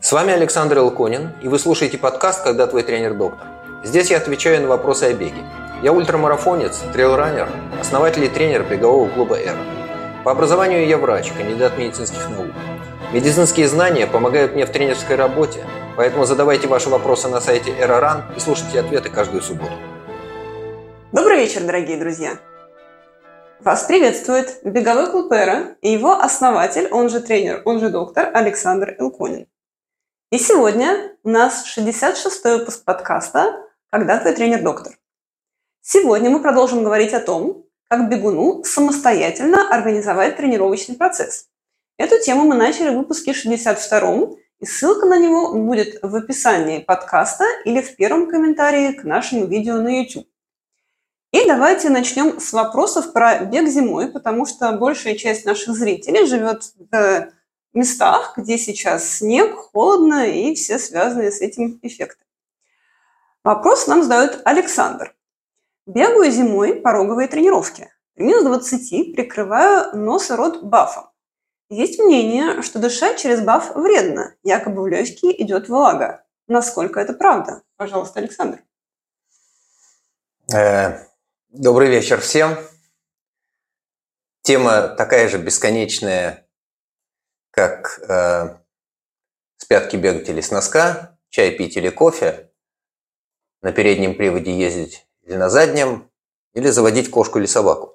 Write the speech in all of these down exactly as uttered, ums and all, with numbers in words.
С вами Александр Илконин, и вы слушаете подкаст «Когда твой тренер доктор». Здесь я отвечаю на вопросы о беге. Я ультрамарафонец, трейлранер, основатель и тренер бегового клуба «Эра». По образованию я врач, кандидат медицинских наук. Медицинские знания помогают мне в тренерской работе, поэтому задавайте ваши вопросы на сайте Эра.ран и слушайте ответы каждую субботу. Добрый вечер, дорогие друзья! Вас приветствует беговой клуб «Эра» и его основатель, он же тренер, он же доктор Александр Илконин. И сегодня у нас шестьдесят шестой выпуск подкаста «Когда твой тренер доктор». Сегодня мы продолжим говорить о том, как бегуну самостоятельно организовать тренировочный процесс. Эту тему мы начали в выпуске шестьдесят втором, и ссылка на него будет в описании подкаста или в первом комментарии к нашему видео на YouTube. И давайте начнем с вопросов про бег зимой, потому что большая часть наших зрителей живет в местах, где сейчас снег, холодно и все связанные с этим эффекты. Вопрос нам задает Александр. Бегаю зимой пороговые тренировки. При минус двадцати прикрываю нос и рот бафом. Есть мнение, что дышать через баф вредно, якобы в легкие идет влага. Насколько это правда? Пожалуйста, Александр. Э, добрый вечер всем. Тема такая же бесконечная, как э, с пятки бегать или с носка, чай пить или кофе, на переднем приводе ездить или на заднем, или заводить кошку или собаку.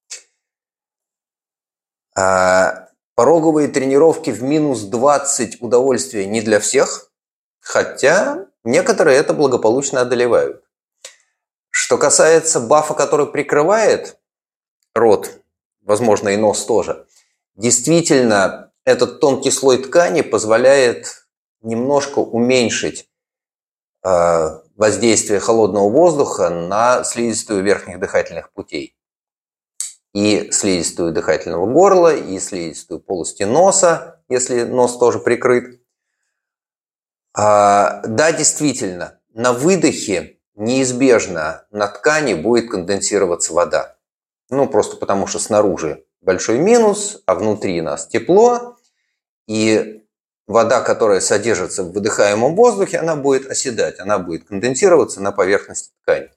А пороговые тренировки в минус двадцать удовольствие не для всех, хотя некоторые это благополучно одолевают. Что касается бафа, который прикрывает рот, возможно и нос тоже, действительно этот тонкий слой ткани позволяет немножко уменьшить э, воздействие холодного воздуха на слизистую верхних дыхательных путей. И слизистую дыхательного горла, и слизистую полости носа, если нос тоже прикрыт. А, да, действительно, на выдохе неизбежно на ткани будет конденсироваться вода. Ну, просто потому что снаружи большой минус, а внутри нас тепло. И вода, которая содержится в выдыхаемом воздухе, она будет оседать, она будет конденсироваться на поверхности ткани.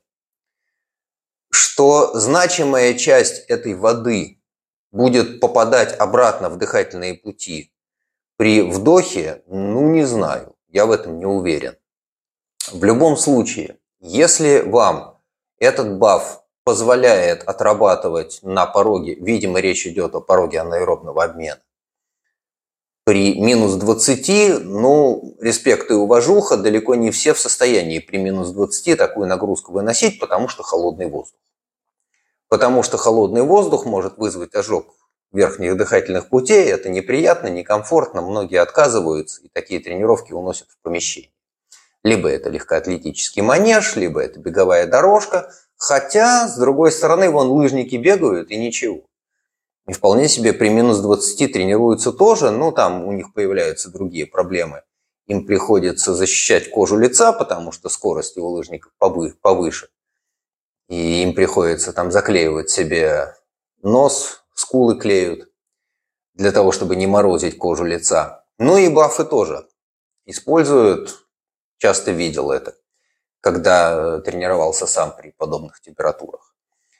Что значимая часть этой воды будет попадать обратно в дыхательные пути при вдохе, ну не знаю, я в этом не уверен. В любом случае, если вам этот баф позволяет отрабатывать на пороге, видимо, речь идет о пороге анаэробного обмена, при минус двадцати, ну, респект и уважуха, далеко не все в состоянии при минус двадцати такую нагрузку выносить, потому что холодный воздух. Потому что холодный воздух может вызвать ожог верхних дыхательных путей, это неприятно, некомфортно, многие отказываются, и такие тренировки уносят в помещение. Либо это легкоатлетический манеж, либо это беговая дорожка, хотя, с другой стороны, вон лыжники бегают и ничего. И вполне себе при минус двадцати тренируются тоже, но там у них появляются другие проблемы. Им приходится защищать кожу лица, потому что скорость у лыжников повыше. И им приходится там заклеивать себе нос, скулы клеют, для того, чтобы не морозить кожу лица. Ну и бафы тоже используют, часто видел это, когда тренировался сам при подобных температурах.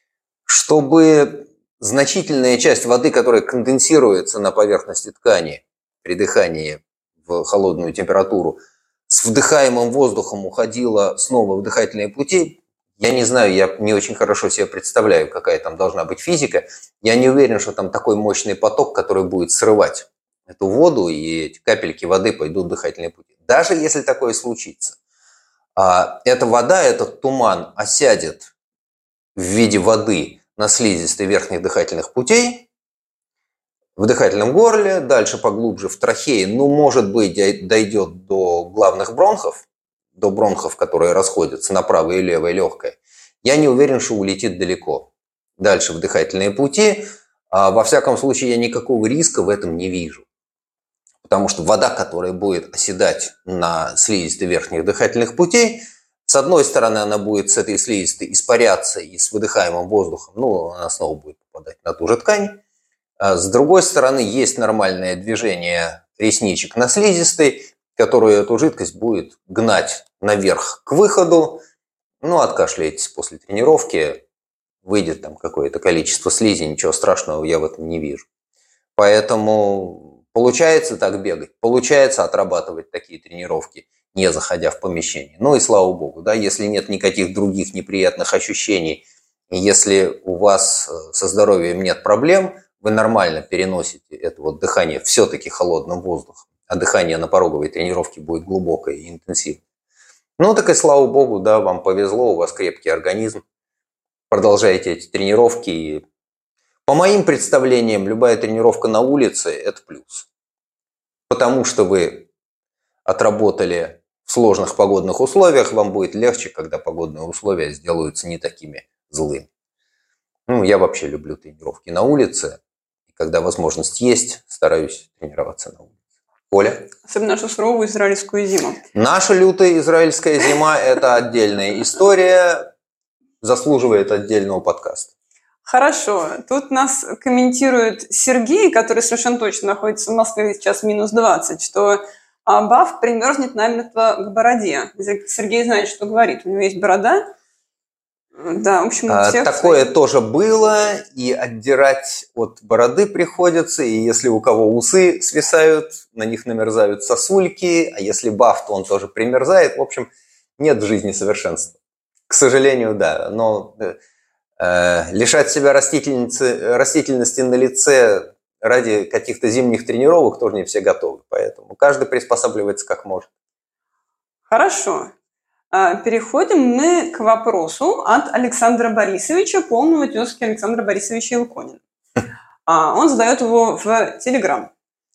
Чтобы значительная часть воды, которая конденсируется на поверхности ткани при дыхании в холодную температуру, с вдыхаемым воздухом уходила снова в дыхательные пути, я не знаю, я не очень хорошо себе представляю, какая там должна быть физика. Я не уверен, что там такой мощный поток, который будет срывать эту воду, и эти капельки воды пойдут в дыхательные пути. Даже если такое случится, эта вода, этот туман осядет в виде воды на слизистой верхних дыхательных путей, в дыхательном горле, дальше поглубже в трахее, ну, может быть, дойдет до главных бронхов, до бронхов, которые расходятся на правое и левое легкое. Я не уверен, что улетит далеко. Дальше в дыхательные пути. А во всяком случае, я никакого риска в этом не вижу. Потому что вода, которая будет оседать на слизистой верхних дыхательных путей, с одной стороны, она будет с этой слизистой испаряться и с выдыхаемым воздухом, ну, она снова будет попадать на ту же ткань. А с другой стороны, есть нормальное движение ресничек на слизистой, которая эту жидкость будет гнать наверх к выходу. Ну, откашляетесь после тренировки, выйдет там какое-то количество слизи, ничего страшного я в этом не вижу. Поэтому получается так бегать, получается отрабатывать такие тренировки, не заходя в помещение. Ну и слава богу, да, если нет никаких других неприятных ощущений, если у вас со здоровьем нет проблем, вы нормально переносите это вот дыхание все-таки холодным воздухом, а дыхание на пороговой тренировке будет глубокое и интенсивное. Ну так и слава богу, да, вам повезло, у вас крепкий организм, продолжаете эти тренировки. И по моим представлениям, любая тренировка на улице – это плюс. Потому что вы отработали в сложных погодных условиях, вам будет легче, когда погодные условия сделаются не такими злыми. Ну, я вообще люблю тренировки на улице. И когда возможность есть, стараюсь тренироваться на улице. Оля? Особенно нашу суровую израильскую зиму. Наша лютая израильская зима – это отдельная история, заслуживает отдельного подкаста. Хорошо. Тут нас комментирует Сергей, который совершенно точно находится в Москве, сейчас минус двадцать, что Баф примерзнет намертво к бороде. Сергей знает, что говорит. У него есть борода. Да, в общем, у всех такое свои... тоже было, и отдирать от бороды приходится, и если у кого усы свисают, на них намерзают сосульки, а если баф, то он тоже примерзает. В общем, нет в жизни совершенства. К сожалению, да, но э, лишать себя растительности, растительности на лице ради каких-то зимних тренировок тоже не все готовы, поэтому каждый приспосабливается как может. Хорошо. Переходим мы к вопросу от Александра Борисовича, полного тезки Александра Борисовича Илконина. Он задает его в Telegram.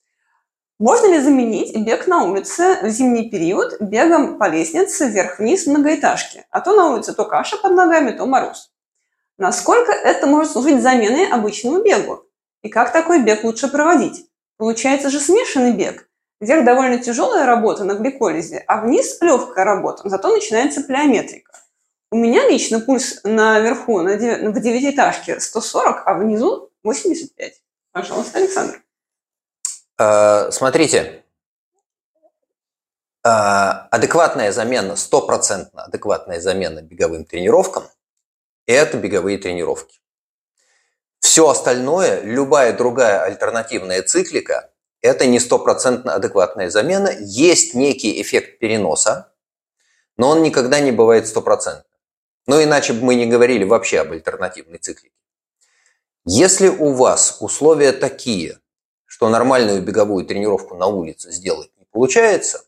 Можно ли заменить бег на улице в зимний период бегом по лестнице вверх-вниз в многоэтажке? А то на улице то каша под ногами, то мороз. Насколько это может служить заменой обычному бегу? И как такой бег лучше проводить? Получается же смешанный бег. Вверх довольно тяжелая работа на гликолизе, а вниз легкая работа, зато начинается плеометрика. У меня лично пульс наверху на дев... в девятиэтажке сто сорок, а внизу восемьдесят пять. Пожалуйста, Александр. Смотрите, адекватная замена, стопроцентно адекватная замена беговым тренировкам – это беговые тренировки. Все остальное, любая другая альтернативная циклика – это не стопроцентно адекватная замена. Есть некий эффект переноса, но он никогда не бывает стопроцентным. Ну, иначе бы мы не говорили вообще об альтернативной циклике. Если у вас условия такие, что нормальную беговую тренировку на улице сделать не получается,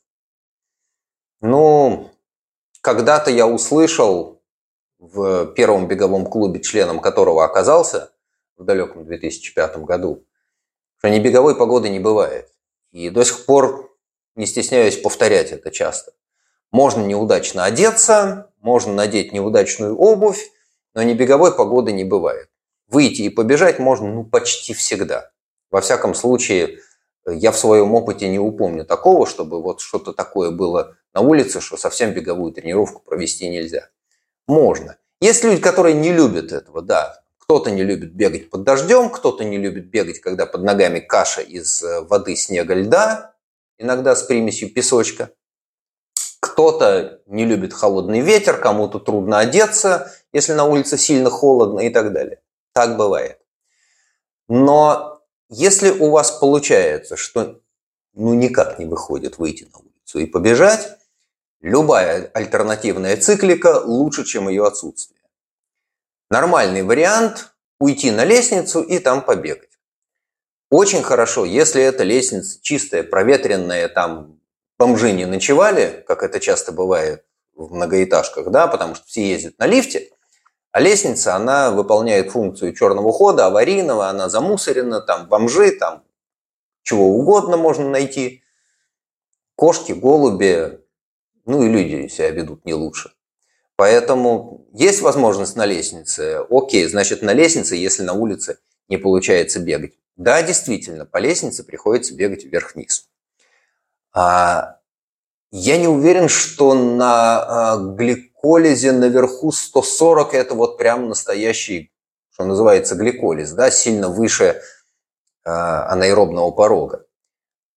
ну, когда-то я услышал в первом беговом клубе, членом которого оказался в далеком две тысячи пятом году, что ни беговой погоды не бывает. И до сих пор не стесняюсь повторять это часто. Можно неудачно одеться, можно надеть неудачную обувь, но ни беговой погоды не бывает. Выйти и побежать можно ну, почти всегда. Во всяком случае, я в своем опыте не упомню такого, чтобы вот что-то такое было на улице, что совсем беговую тренировку провести нельзя. Можно. Есть люди, которые не любят этого, да. Кто-то не любит бегать под дождем, кто-то не любит бегать, когда под ногами каша из воды, снега, льда, иногда с примесью песочка. Кто-то не любит холодный ветер, кому-то трудно одеться, если на улице сильно холодно и так далее. Так бывает. Но если у вас получается, что ну, никак не выходит выйти на улицу и побежать, любая альтернативная циклика лучше, чем ее отсутствие. Нормальный вариант – уйти на лестницу и там побегать. Очень хорошо, если эта лестница чистая, проветренная, там бомжи не ночевали, как это часто бывает в многоэтажках, да, потому что все ездят на лифте, а лестница, она выполняет функцию черного хода, аварийного, она замусорена, там бомжи, там чего угодно можно найти. Кошки, голуби, ну и люди себя ведут не лучше. Поэтому есть возможность на лестнице, окей, значит на лестнице, если на улице не получается бегать. Да, действительно, по лестнице приходится бегать вверх-вниз. А я не уверен, что на гликолизе наверху сто сорок это вот прям настоящий, что называется, гликолиз, да, сильно выше анаэробного порога.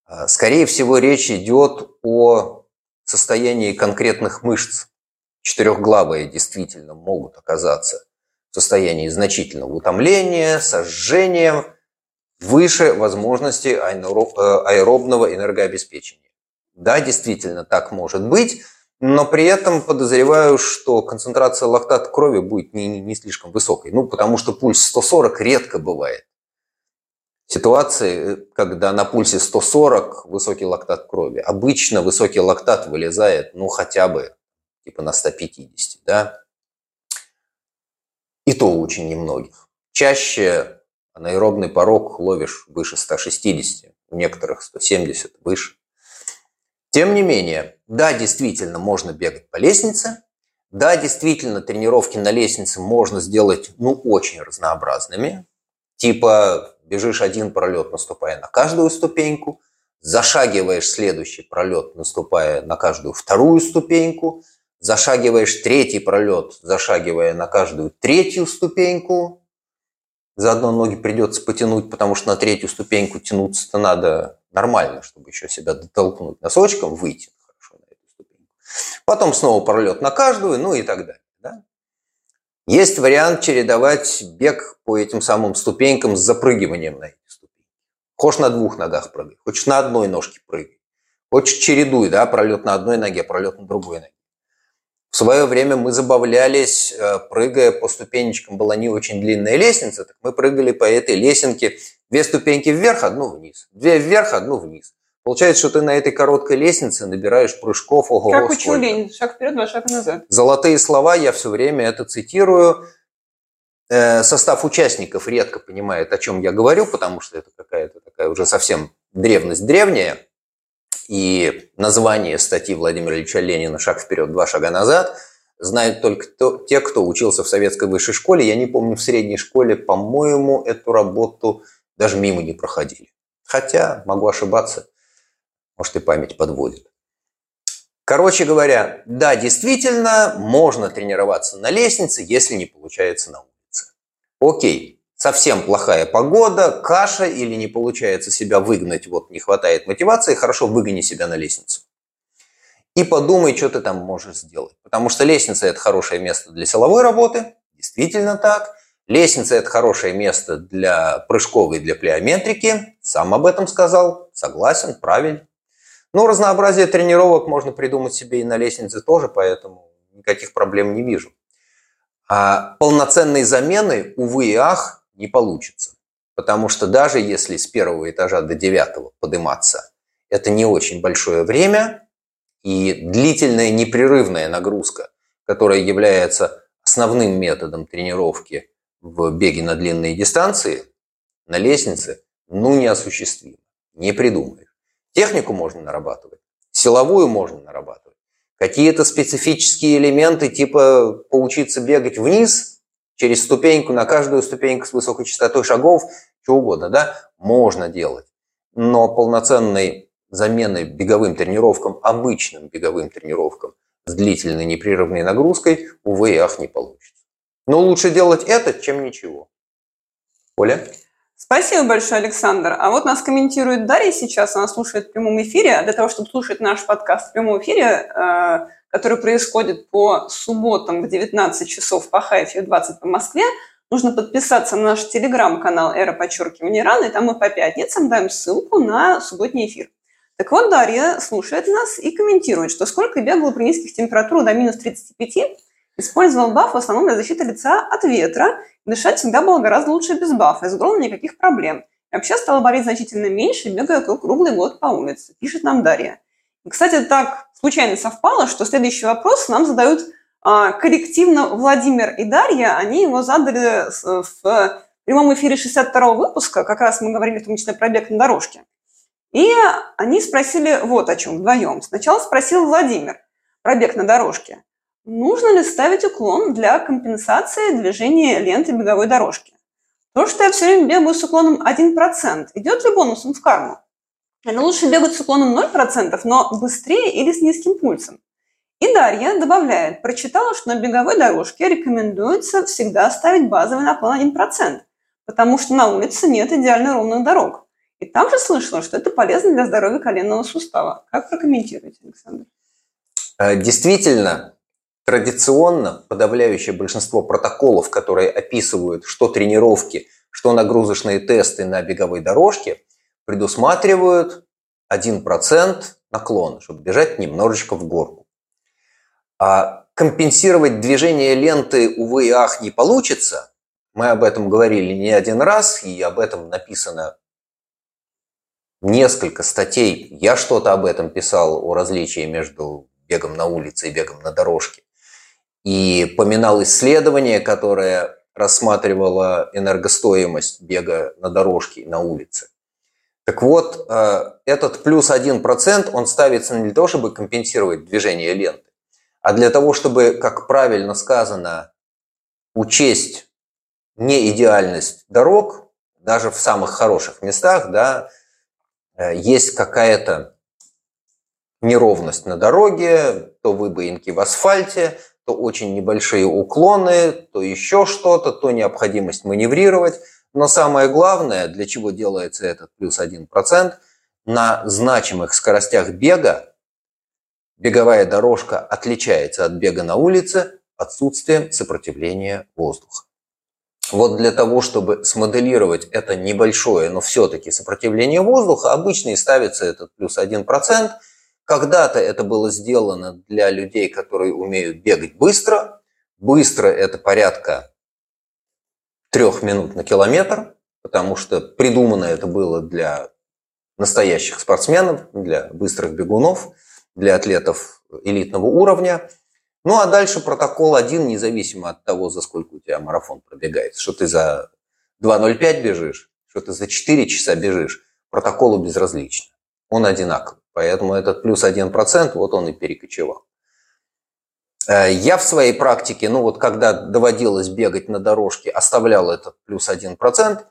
Скорее всего, речь идет о состоянии конкретных мышц. Четырехглавые действительно могут оказаться в состоянии значительного утомления, сожжения, выше возможности аэробного энергообеспечения. Да, действительно, так может быть, но при этом подозреваю, что концентрация лактата крови будет не, не слишком высокой. Ну, потому что пульс сто сорок редко бывает. Ситуации, когда на пульсе сто сорок высокий лактат крови. Обычно высокий лактат вылезает, ну, хотя бы типа на сто пятьдесят, да? И то очень немногих. Чаще анаэробный порог ловишь выше ста шестидесяти, у некоторых сто семьдесят, выше. Тем не менее, да, действительно, можно бегать по лестнице. Да, действительно, тренировки на лестнице можно сделать, ну, очень разнообразными. Типа бежишь один пролет, наступая на каждую ступеньку, зашагиваешь следующий пролет, наступая на каждую вторую ступеньку, зашагиваешь третий пролет, зашагивая на каждую третью ступеньку. Заодно ноги придется потянуть, потому что на третью ступеньку тянуться-то надо нормально, чтобы еще себя дотолкнуть носочком, выйти хорошо на эту ступеньку. Потом снова пролет на каждую, ну и так далее. Да? Есть вариант чередовать бег по этим самым ступенькам с запрыгиванием на эти ступеньки. Хочешь на двух ногах прыгай, хочешь на одной ножке прыгай. Хочешь чередуй, да, пролет на одной ноге, пролет на другой ноге. В свое время мы забавлялись, прыгая по ступенечкам, была не очень длинная лестница, так мы прыгали по этой лесенке две ступеньки вверх, одну вниз, две вверх, одну вниз. Получается, что ты на этой короткой лестнице набираешь прыжков, ого, как учил Ленин, шаг вперед, два шага назад. Золотые слова, я все время это цитирую. Состав участников редко понимает, о чем я говорю, потому что это какая-то такая уже совсем древность древняя. И название статьи Владимира Ильича Ленина «Шаг вперед, два шага назад» знают только то, те, кто учился в советской высшей школе. Я не помню, в средней школе, по-моему, эту работу даже мимо не проходили. Хотя, могу ошибаться, может, и память подводит. Короче говоря, да, действительно, можно тренироваться на лестнице, если не получается на улице. Окей. Совсем плохая погода, каша или не получается себя выгнать, вот не хватает мотивации, хорошо, выгони себя на лестницу. И подумай, что ты там можешь сделать. Потому что лестница – это хорошее место для силовой работы, действительно так. Лестница – это хорошее место для прыжковой, для плеометрики. Сам об этом сказал, согласен, правильно. Но разнообразие тренировок можно придумать себе и на лестнице тоже, поэтому никаких проблем не вижу. А полноценной замены, увы и ах, не получится. Потому что даже если с первого этажа до девятого подниматься, это не очень большое время, и длительная непрерывная нагрузка, которая является основным методом тренировки в беге на длинные дистанции, на лестнице, ну, неосуществимо, не придумаешь. Технику можно нарабатывать, силовую можно нарабатывать. Какие-то специфические элементы, типа поучиться бегать вниз, через ступеньку, на каждую ступеньку с высокой частотой шагов, что угодно, да, можно делать. Но полноценной замены беговым тренировкам, обычным беговым тренировкам с длительной непрерывной нагрузкой, увы и ах, не получится. Но лучше делать это, чем ничего. Оля? Спасибо большое, Александр. А вот нас комментирует Дарья сейчас, она слушает в прямом эфире. Для того, чтобы слушать наш подкаст в прямом эфире, который происходит по субботам в девятнадцать часов по Хайфе, в двадцать по Москве, нужно подписаться на наш телеграм-канал «Эра подчеркивание ран», и там мы по пятницам даем ссылку на субботний эфир. Так вот, Дарья слушает нас и комментирует, что сколько бегала при низких температурах до минус тридцати пяти, использовал баф в основном для защиты лица от ветра, и дышать всегда было гораздо лучше без бафа, и с громом никаких проблем. И вообще стала болеть значительно меньше, бегая круглый год по улице, пишет нам Дарья. И, кстати, так случайно совпало, что следующий вопрос нам задают а, коллективно Владимир и Дарья. Они его задали в прямом эфире шестьдесят второго выпуска, как раз мы говорили в том числе про бег на дорожке. И они спросили вот о чем вдвоем. Сначала спросил Владимир про бег на дорожке. Нужно ли ставить уклон для компенсации движения ленты беговой дорожки? То, что я все время бегаю с уклоном один процент, идет ли бонусом в карму? Или лучше бегать с уклоном ноль процентов, но быстрее или с низким пульсом? И Дарья добавляет, прочитала, что на беговой дорожке рекомендуется всегда ставить базовый наклон один процент, потому что на улице нет идеально ровных дорог. И также слышала, что это полезно для здоровья коленного сустава. Как прокомментируете, Александр? Действительно, традиционно подавляющее большинство протоколов, которые описывают что тренировки, что нагрузочные тесты на беговой дорожке, предусматривают один процент наклона, чтобы бежать немножечко в горку. А компенсировать движение ленты, увы и ах, не получится. Мы об этом говорили не один раз, и об этом написано несколько статей. Я что-то об этом писал, о различии между бегом на улице и бегом на дорожке. И поминал исследование, которое рассматривало энергостоимость бега на дорожке и на улице. Так вот, этот плюс один процент, он ставится не для того, чтобы компенсировать движение ленты, а для того, чтобы, как правильно сказано, учесть неидеальность дорог, даже в самых хороших местах, да, есть какая-то неровность на дороге, то выбоинки в асфальте, то очень небольшие уклоны, то еще что-то, то необходимость маневрировать. Но самое главное, для чего делается этот плюс один процент, на значимых скоростях бега беговая дорожка отличается от бега на улице отсутствием сопротивления воздуха. Вот для того, чтобы смоделировать это небольшое, но все-таки сопротивление воздуха, обычно и ставится этот плюс один процент. Когда-то это было сделано для людей, которые умеют бегать быстро. Быстро – это порядка трех минут на километр, потому что придумано это было для настоящих спортсменов, для быстрых бегунов, для атлетов элитного уровня. Ну а дальше протокол один, независимо от того, за сколько у тебя марафон пробегается, что ты за два ноль пять бежишь, что ты за четыре часа бежишь, протоколу безразлично. Он одинаковый. Поэтому этот плюс один процент, вот он и перекочевал. Я в своей практике, ну вот когда доводилось бегать на дорожке, оставлял этот плюс один процент.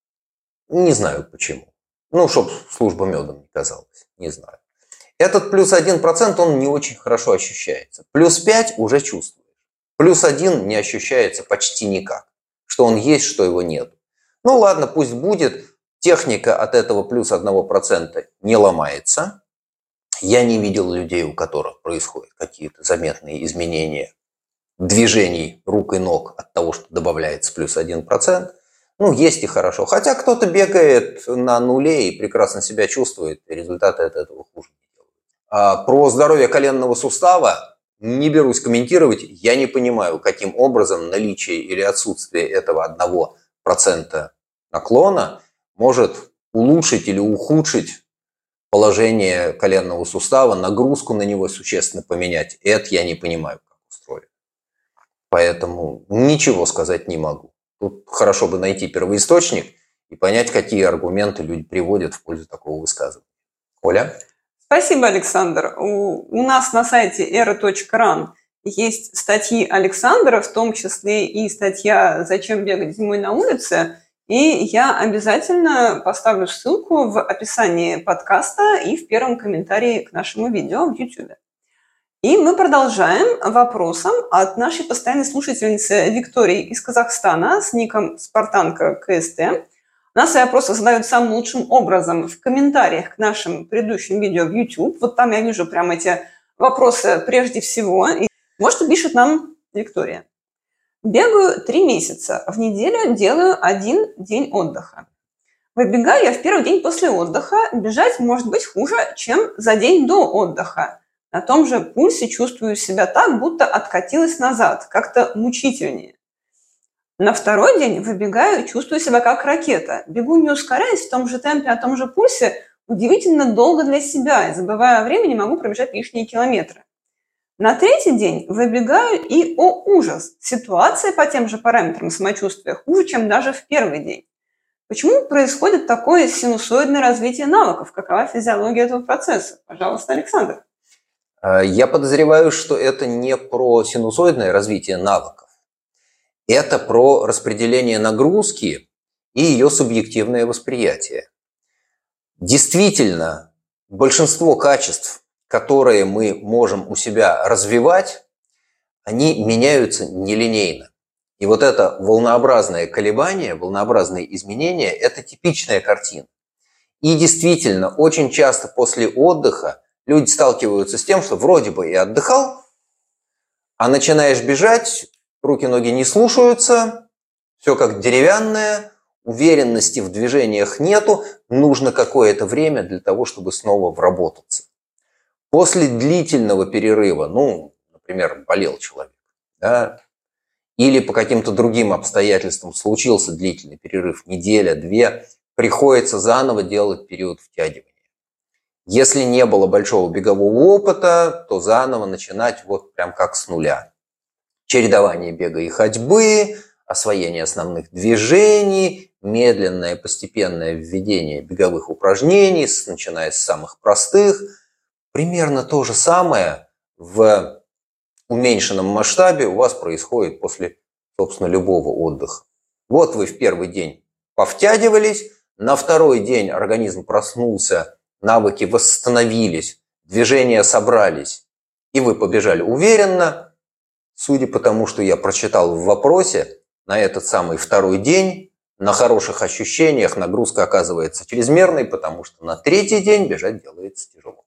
Не знаю почему. Ну, чтобы служба медом не казалась. Не знаю. Этот плюс один процент, он не очень хорошо ощущается. Плюс пять уже чувствуешь. Плюс один не ощущается почти никак. Что он есть, что его нет. Ну ладно, пусть будет. Техника от этого плюс один процент не ломается. Я не видел людей, у которых происходят какие-то заметные изменения движений рук и ног от того, что добавляется плюс один процент. Ну, есть и хорошо. Хотя кто-то бегает на нуле и прекрасно себя чувствует, и результаты от этого хуже не делают. А про здоровье коленного сустава не берусь комментировать. Я не понимаю, каким образом наличие или отсутствие этого одного процента наклона может улучшить или ухудшить положение коленного сустава, нагрузку на него существенно поменять. Это я не понимаю, как устроено. Поэтому ничего сказать не могу. Тут хорошо бы найти первоисточник и понять, какие аргументы люди приводят в пользу такого высказывания. Оля? Спасибо, Александр. У, у нас на сайте эра точка ран есть статьи Александра, в том числе и статья «Зачем бегать зимой на улице?». И я обязательно поставлю ссылку в описании подкаста и в первом комментарии к нашему видео в YouTube. И мы продолжаем вопросом от нашей постоянной слушательницы Виктории из Казахстана с ником Спартанка КСТ. Она свои вопросы задает самым лучшим образом в комментариях к нашим предыдущим видео в YouTube. Вот там я вижу прям эти вопросы прежде всего. И вот что пишет нам Виктория. Бегаю три месяца. В неделю делаю один день отдыха. Выбегаю я в первый день после отдыха. Бежать может быть хуже, чем за день до отдыха. На том же пульсе чувствую себя так, будто откатилась назад, как-то мучительнее. На второй день выбегаю и чувствую себя как ракета. Бегу не ускоряясь в том же темпе, на том же пульсе, удивительно долго для себя, и забывая о времени, могу пробежать лишние километры. На третий день выбегаю и, о ужас, ситуация по тем же параметрам самочувствия хуже, чем даже в первый день. Почему происходит такое синусоидное развитие навыков? Какова физиология этого процесса? Пожалуйста, Александр. Я подозреваю, что это не про синусоидное развитие навыков. Это про распределение нагрузки и ее субъективное восприятие. Действительно, большинство качеств, которые мы можем у себя развивать, они меняются нелинейно. И вот это волнообразное колебание, волнообразные изменения – это типичная картина. И действительно, очень часто после отдыха люди сталкиваются с тем, что вроде бы и отдыхал, а начинаешь бежать, руки-ноги не слушаются, все как деревянное, уверенности в движениях нету, нужно какое-то время для того, чтобы снова вработаться. После длительного перерыва, ну, например, болел человек, да, или по каким-то другим обстоятельствам случился длительный перерыв, неделя, две, приходится заново делать период втягивания. Если не было большого бегового опыта, то заново начинать вот прям как с нуля. Чередование бега и ходьбы, освоение основных движений, медленное постепенное введение беговых упражнений, начиная с самых простых. Примерно то же самое в уменьшенном масштабе у вас происходит после, собственно, любого отдыха. Вот вы в первый день повтягивались, на второй день организм проснулся, навыки восстановились, движения собрались, и вы побежали уверенно. Судя по тому, что я прочитал в вопросе, на этот самый второй день на хороших ощущениях нагрузка оказывается чрезмерной, потому что на третий день бежать делается тяжело.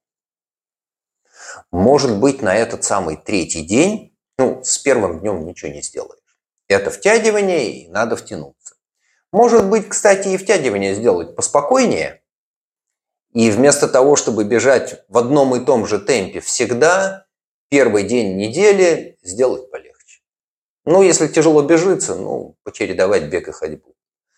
Может быть, на этот самый третий день, ну, с первым днем ничего не сделаешь. Это втягивание, и надо втянуться. Может быть, кстати, и втягивание сделать поспокойнее, и вместо того, чтобы бежать в одном и том же темпе всегда, первый день недели сделать полегче. Ну, если тяжело бежится, ну, почередовать бег и ходьбу.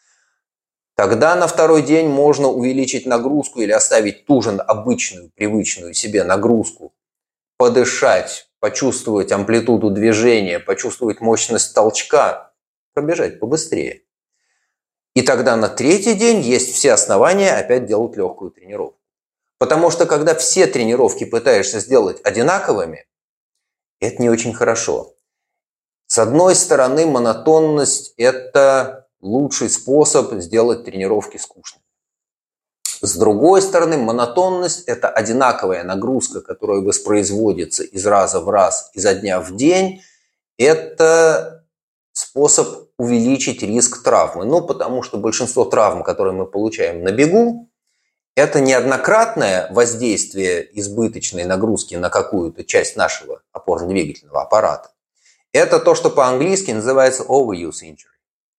Тогда на второй день можно увеличить нагрузку или оставить ту же обычную, привычную себе нагрузку, подышать, почувствовать амплитуду движения, почувствовать мощность толчка, пробежать побыстрее. И тогда на третий день есть все основания опять делать легкую тренировку. Потому что когда все тренировки пытаешься сделать одинаковыми, это не очень хорошо. С одной стороны, монотонность – это лучший способ сделать тренировки скучными. С другой стороны, монотонность – это одинаковая нагрузка, которая воспроизводится из раза в раз, изо дня в день. Это способ увеличить риск травмы. Ну, потому что большинство травм, которые мы получаем на бегу, это неоднократное воздействие избыточной нагрузки на какую-то часть нашего опорно-двигательного аппарата. Это то, что по-английски называется overuse injury.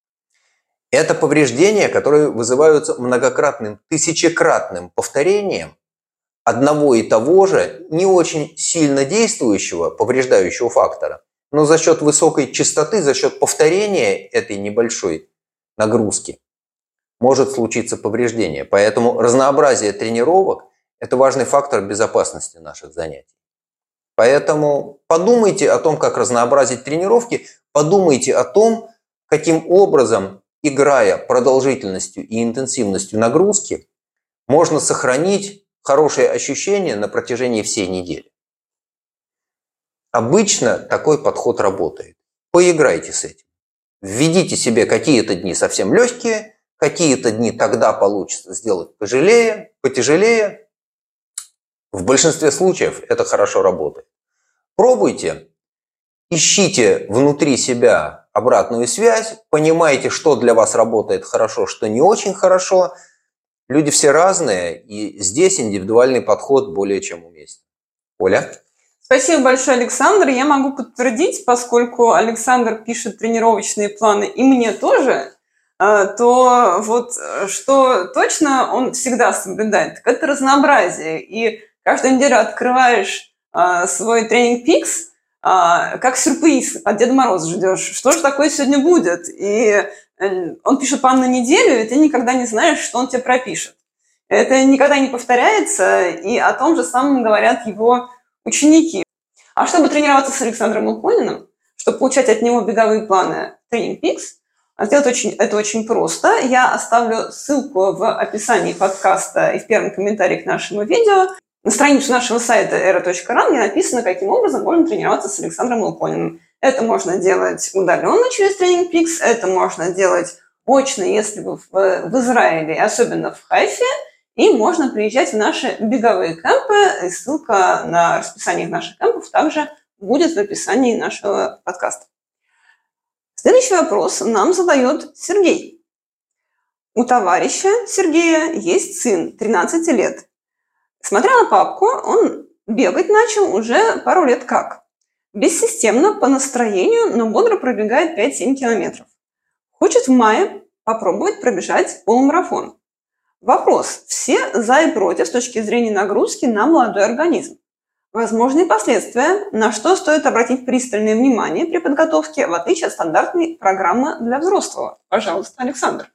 Это повреждения, которые вызываются многократным, тысячекратным повторением одного и того же, не очень сильно действующего, повреждающего фактора, но за счет высокой частоты, за счет повторения этой небольшой нагрузки может случиться повреждение. Поэтому разнообразие тренировок – это важный фактор безопасности наших занятий. Поэтому подумайте о том, как разнообразить тренировки, подумайте о том, каким образом, играя продолжительностью и интенсивностью нагрузки, можно сохранить хорошие ощущения на протяжении всей недели. Обычно такой подход работает. Поиграйте с этим. Введите себе какие-то дни совсем легкие, какие-то дни тогда получится сделать пожалее, потяжелее. В большинстве случаев это хорошо работает. Пробуйте, ищите внутри себя обратную связь, понимаете, что для вас работает хорошо, что не очень хорошо. Люди все разные, и здесь индивидуальный подход более чем уместен. Оля? Спасибо большое, Александр. Я могу подтвердить, поскольку Александр пишет тренировочные планы, и мне тоже, то вот что точно он всегда соблюдает, так это разнообразие. И каждую неделю открываешь свой тренинг пикс, как сюрприз от Деда Мороза ждешь. Что же такое сегодня будет? И он пишет план на неделю, и ты никогда не знаешь, что он тебе пропишет. Это никогда не повторяется, и о том же самом говорят его ученики. А чтобы тренироваться с Александром Илкониным, чтобы получать от него беговые планы тренинг пикс, сделать очень, это очень просто. Я оставлю ссылку в описании подкаста и в первом комментарии к нашему видео. На странице нашего сайта эра точка ран, где написано, каким образом можно тренироваться с Александром Илкониным. Это можно делать удаленно через тренинг пикс, это можно делать очно, если вы в, в Израиле, особенно в Хайфе, и можно приезжать в наши беговые кемпы, и ссылка на расписание наших кемпов также будет в описании нашего подкаста. Следующий вопрос нам задает Сергей. У товарища Сергея есть сын, тринадцати лет. Смотря на папку, он бегать начал уже пару лет как. Бессистемно, по настроению, но бодро пробегает пять-семь километров. Хочет в мае попробовать пробежать полумарафон. Вопрос: все за и против с точки зрения нагрузки на молодой организм. Возможные последствия, на что стоит обратить пристальное внимание при подготовке, в отличие от стандартной программы для взрослого. Пожалуйста, Александр.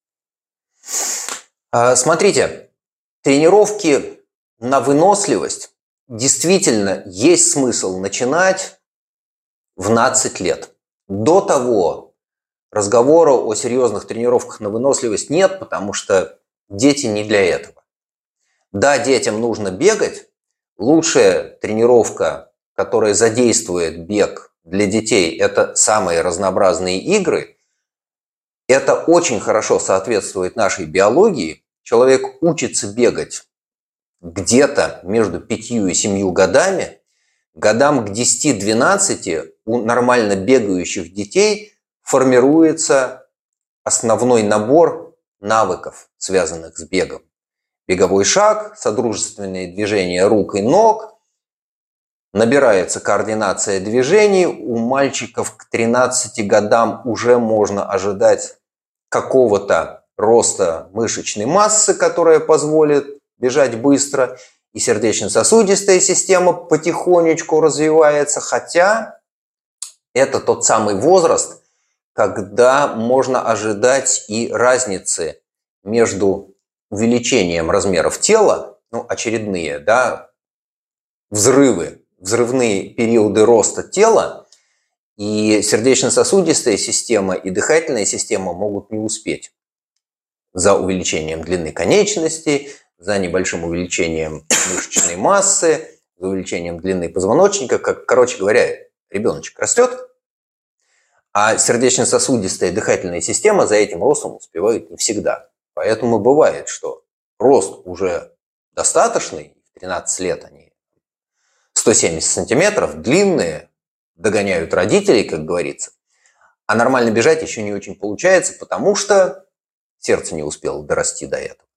Смотрите, тренировки на выносливость действительно есть смысл начинать в двенадцать лет. До того разговора о серьезных тренировках на выносливость нет, потому что дети не для этого. Да, детям нужно бегать. Лучшая тренировка, которая задействует бег для детей, это самые разнообразные игры. Это очень хорошо соответствует нашей биологии. Человек учится бегать где-то между пятью и семью годами. Годам к десяти-двенадцати у нормально бегающих детей формируется основной набор навыков, связанных с бегом. Беговой шаг, содружественные движения рук и ног, набирается координация движений. У мальчиков к тринадцати годам уже можно ожидать какого-то роста мышечной массы, которая позволит бежать быстро. И сердечно-сосудистая система потихонечку развивается, хотя это тот самый возраст, когда можно ожидать и разницы между увеличением размеров тела, ну, очередные, да, взрывы, взрывные периоды роста тела, и сердечно-сосудистая система и дыхательная система могут не успеть за увеличением длины конечностей, за небольшим увеличением мышечной массы, за увеличением длины позвоночника. Как, короче говоря, ребеночек растет, а сердечно-сосудистая и дыхательная система за этим ростом успевают не всегда. Поэтому бывает, что рост уже достаточный, в тринадцать лет они сто семьдесят сантиметров, длинные, догоняют родителей, как говорится, а нормально бежать еще не очень получается, потому что сердце не успело дорасти до этого.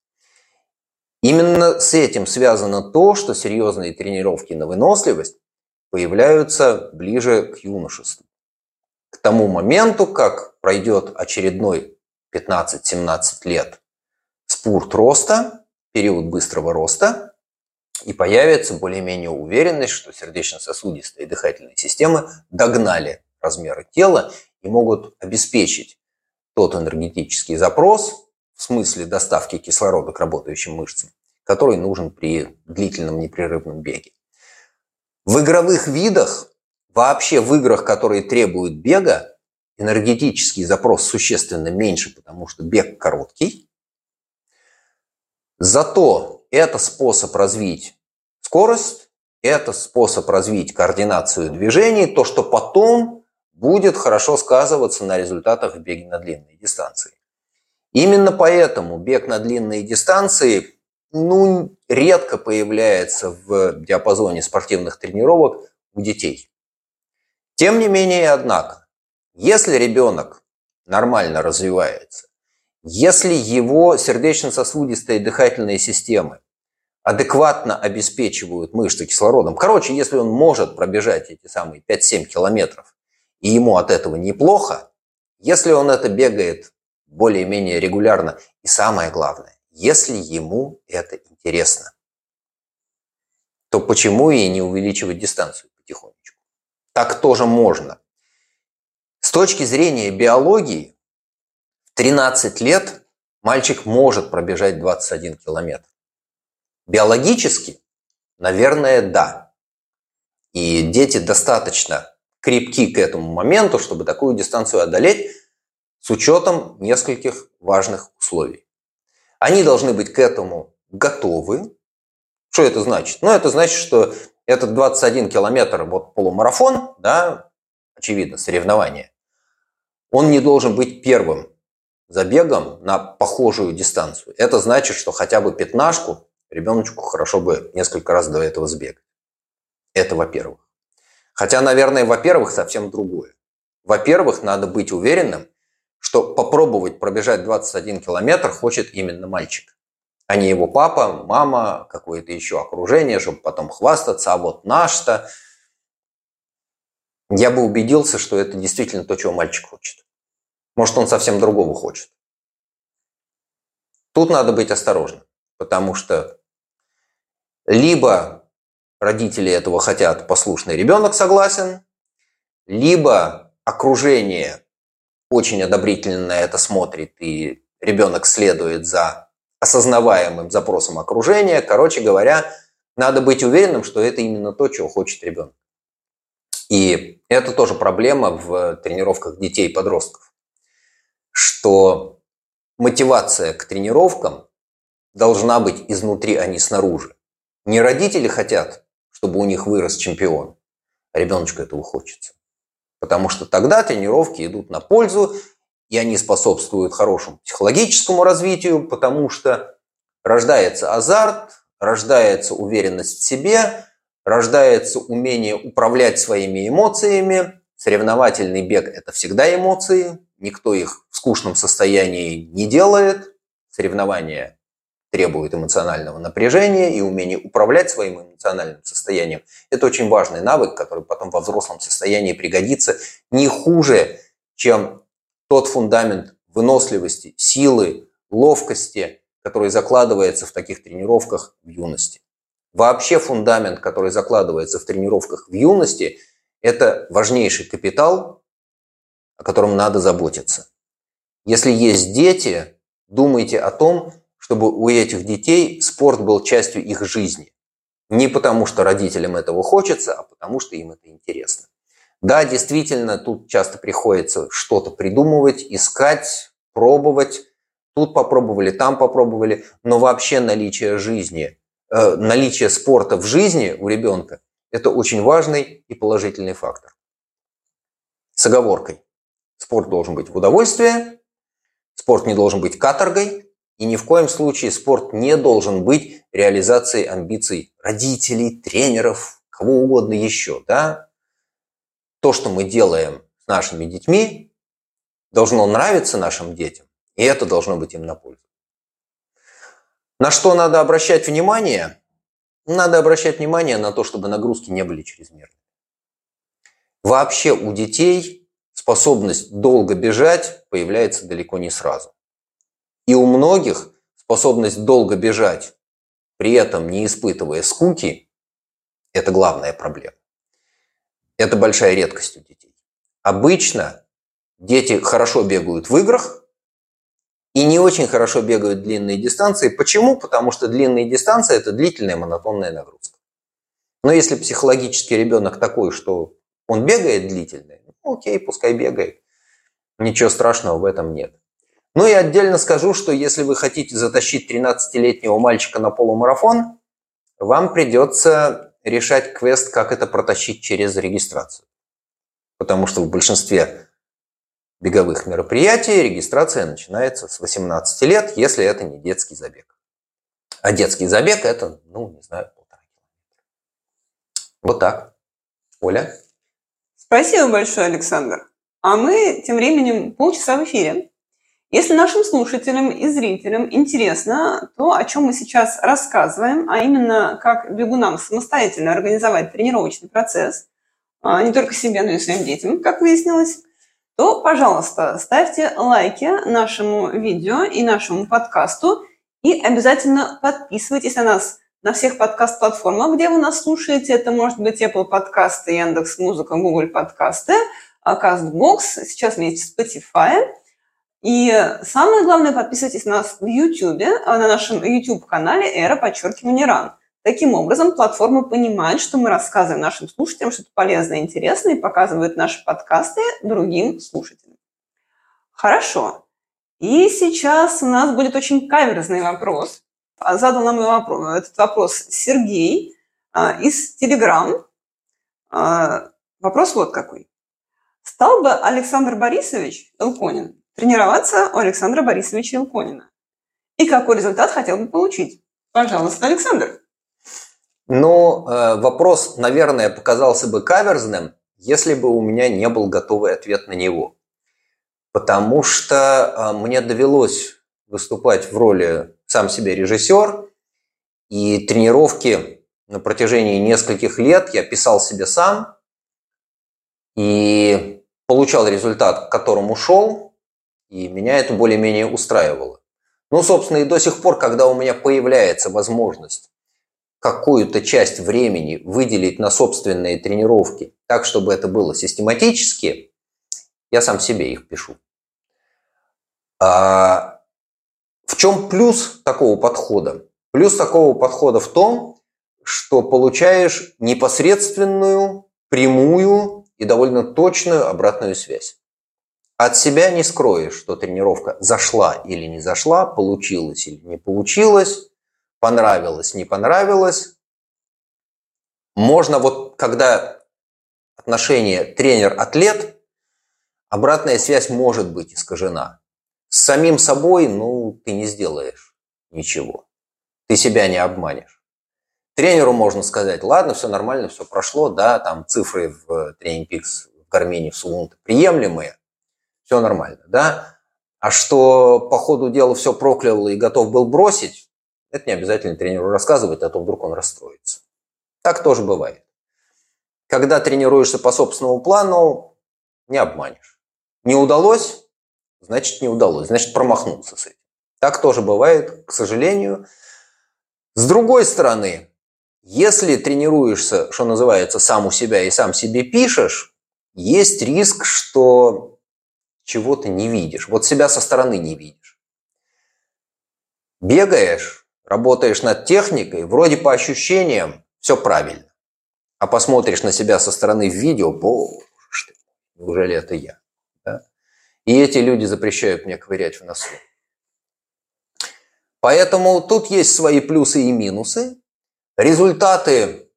Именно с этим связано то, что серьезные тренировки на выносливость появляются ближе к юношеству. К тому моменту, как пройдет очередной пятнадцать-семнадцать лет спурт роста, период быстрого роста, и появится более-менее уверенность, что сердечно-сосудистая и дыхательная системы догнали размеры тела и могут обеспечить тот энергетический запрос, в смысле доставки кислорода к работающим мышцам, который нужен при длительном непрерывном беге. В игровых видах, вообще в играх, которые требуют бега, энергетический запрос существенно меньше, потому что бег короткий. Зато это способ развить скорость, это способ развить координацию движений, то, что потом будет хорошо сказываться на результатах в беге на длинной дистанции. Именно поэтому бег на длинные дистанции ну, редко появляется в диапазоне спортивных тренировок у детей. Тем не менее, однако, если ребенок нормально развивается, если его сердечно-сосудистая и дыхательная системы адекватно обеспечивают мышцы кислородом, короче, если он может пробежать эти самые пять-семь километров, и ему от этого неплохо, если он это бегает более-менее регулярно, и самое главное, если ему это интересно, то почему и не увеличивать дистанцию потихонечку? Так тоже можно. С точки зрения биологии, в тринадцать лет мальчик может пробежать двадцать один километр. Биологически, наверное, да. И дети достаточно крепки к этому моменту, чтобы такую дистанцию одолеть, с учетом нескольких важных условий. Они должны быть к этому готовы. Что это значит? Ну, это значит, что этот двадцать один километр, вот полумарафон, да, очевидно, соревнование, он не должен быть первым забегом на похожую дистанцию. Это значит, что хотя бы пятнашку ребеночку хорошо бы несколько раз до этого сбегать. Это во-первых. Хотя, наверное, во-первых, совсем другое. Во-первых, надо быть уверенным, что попробовать пробежать двадцать один километр хочет именно мальчик, а не его папа, мама, какое-то еще окружение, чтобы потом хвастаться, а вот наш-то. Я бы убедился, что это действительно то, чего мальчик хочет. Может, он совсем другого хочет. Тут надо быть осторожным, потому что либо родители этого хотят, послушный ребенок согласен, либо окружение очень одобрительно на это смотрит, и ребенок следует за осознаваемым запросом окружения. Короче говоря, надо быть уверенным, что это именно то, чего хочет ребенок. И это тоже проблема в тренировках детей и подростков, что мотивация к тренировкам должна быть изнутри, а не снаружи. Не родители хотят, чтобы у них вырос чемпион, а ребеночку этого хочется. Потому что тогда тренировки идут на пользу, и они способствуют хорошему психологическому развитию, потому что рождается азарт, рождается уверенность в себе, рождается умение управлять своими эмоциями. Соревновательный бег – это всегда эмоции, никто их в скучном состоянии не делает. Соревнования требуют эмоционального напряжения, и умение управлять своим эмоциональным состоянием – это очень важный навык, который потом во взрослом состоянии пригодится не хуже, чем тот фундамент выносливости, силы, ловкости, который закладывается в таких тренировках в юности. Вообще фундамент, который закладывается в тренировках в юности, это важнейший капитал, о котором надо заботиться. Если есть дети, думайте о том, чтобы у этих детей спорт был частью их жизни. Не потому, что родителям этого хочется, а потому, что им это интересно. Да, действительно, тут часто приходится что-то придумывать, искать, пробовать. Тут попробовали, там попробовали. Но вообще наличие жизни, э, наличие спорта в жизни у ребенка – это очень важный и положительный фактор. С оговоркой. Спорт должен быть в удовольствие, спорт не должен быть каторгой, и ни в коем случае спорт не должен быть реализацией амбиций родителей, тренеров, кого угодно еще. Да? То, что мы делаем с нашими детьми, должно нравиться нашим детям, и это должно быть им на пользу. На что надо обращать внимание? Надо обращать внимание на то, чтобы нагрузки не были чрезмерными. Вообще у детей способность долго бежать появляется далеко не сразу. И у многих способность долго бежать, при этом не испытывая скуки, это главная проблема. Это большая редкость у детей. Обычно дети хорошо бегают в играх и не очень хорошо бегают длинные дистанции. Почему? Потому что длинные дистанции – это длительная монотонная нагрузка. Но если психологически ребенок такой, что он бегает длительно, ну, окей, пускай бегает. Ничего страшного в этом нет. Ну и отдельно скажу, что если вы хотите затащить тринадцатилетнего мальчика на полумарафон, вам придется решать квест, как это протащить через регистрацию. Потому что в большинстве беговых мероприятий регистрация начинается с восемнадцати лет, если это не детский забег. А детский забег – это, ну, не знаю, полтора километра. Вот так. Оля? Спасибо большое, Александр. А мы тем временем полчаса в эфире. Если нашим слушателям и зрителям интересно то, о чем мы сейчас рассказываем, а именно как бегунам самостоятельно организовать тренировочный процесс, не только себе, но и своим детям, как выяснилось, то, пожалуйста, ставьте лайки нашему видео и нашему подкасту и обязательно подписывайтесь на нас на всех подкаст-платформах, где вы нас слушаете. Это может быть Apple подкасты, Яндекс.Музыка, Google подкасты, Castbox, сейчас есть Spotify. И самое главное, подписывайтесь на нас в YouTube, на нашем YouTube-канале «Эра подчеркивание ран». Таким образом, платформа понимает, что мы рассказываем нашим слушателям что-то полезное и интересное и показывает наши подкасты другим слушателям. Хорошо. И сейчас у нас будет очень каверзный вопрос. Задал нам вопрос, этот вопрос Сергей а, из Telegram. А, вопрос вот какой. Стал бы Александр Борисович Илконин тренироваться у Александра Борисовича Илконина? И какой результат хотел бы получить? Пожалуйста, Александр. Ну, вопрос, наверное, показался бы каверзным, если бы у меня не был готовый ответ на него. Потому что мне довелось выступать в роли сам себе режиссер, и тренировки на протяжении нескольких лет я писал себе сам и получал результат, к которому шел, и меня это более-менее устраивало. Ну, собственно, и до сих пор, когда у меня появляется возможность какую-то часть времени выделить на собственные тренировки, так, чтобы это было систематически, я сам себе их пишу. А в чем плюс такого подхода? Плюс такого подхода в том, что получаешь непосредственную, прямую и довольно точную обратную связь. От себя не скроешь, что тренировка зашла или не зашла, получилось или не получилось, понравилось, не понравилось. Можно вот, когда отношение тренер-атлет, обратная связь может быть искажена. С самим собой, ну, ты не сделаешь ничего. Ты себя не обманешь. Тренеру можно сказать, ладно, все нормально, все прошло, да, там цифры в Training Peaks, в Гармине, в Сулунте приемлемые, все нормально, да. А что по ходу дела все проклял и готов был бросить, это не обязательно тренеру рассказывать, а то вдруг он расстроится. Так тоже бывает. Когда тренируешься по собственному плану, не обманешь. Не удалось, значит не удалось, значит промахнулся с этим. Так тоже бывает, к сожалению. С другой стороны, если тренируешься, что называется, сам у себя и сам себе пишешь, есть риск, что чего-то не видишь. Вот себя со стороны не видишь. Бегаешь, работаешь над техникой, вроде по ощущениям все правильно. А посмотришь на себя со стороны в видео, боже ты, неужели это я? Да? И эти люди запрещают мне ковырять в носу. Поэтому тут есть свои плюсы и минусы. Результаты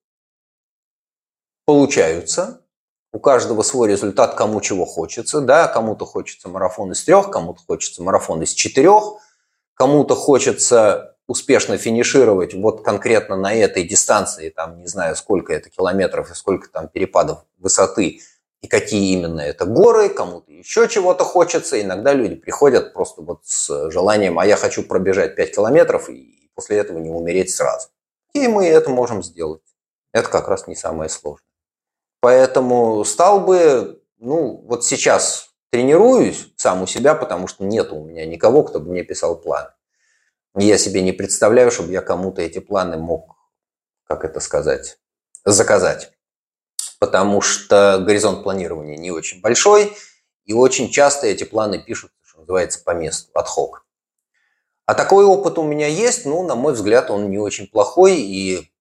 получаются. У каждого свой результат, кому чего хочется. Да, кому-то хочется марафон из трех, кому-то хочется марафон из четырех, кому-то хочется успешно финишировать вот конкретно на этой дистанции, там не знаю, сколько это километров и сколько там перепадов высоты, и какие именно это горы, кому-то еще чего-то хочется. Иногда люди приходят просто вот с желанием, а я хочу пробежать пять километров и после этого не умереть сразу. И мы это можем сделать. Это как раз не самое сложное. Поэтому стал бы, ну вот сейчас тренируюсь сам у себя, потому что нет у меня никого, кто бы мне писал планы. И я себе не представляю, чтобы я кому-то эти планы мог, как это сказать, заказать. Потому что горизонт планирования не очень большой, и очень часто эти планы пишут, что называется, по месту, ad-hoc. А такой опыт у меня есть, ну, на мой взгляд, он не очень плохой, и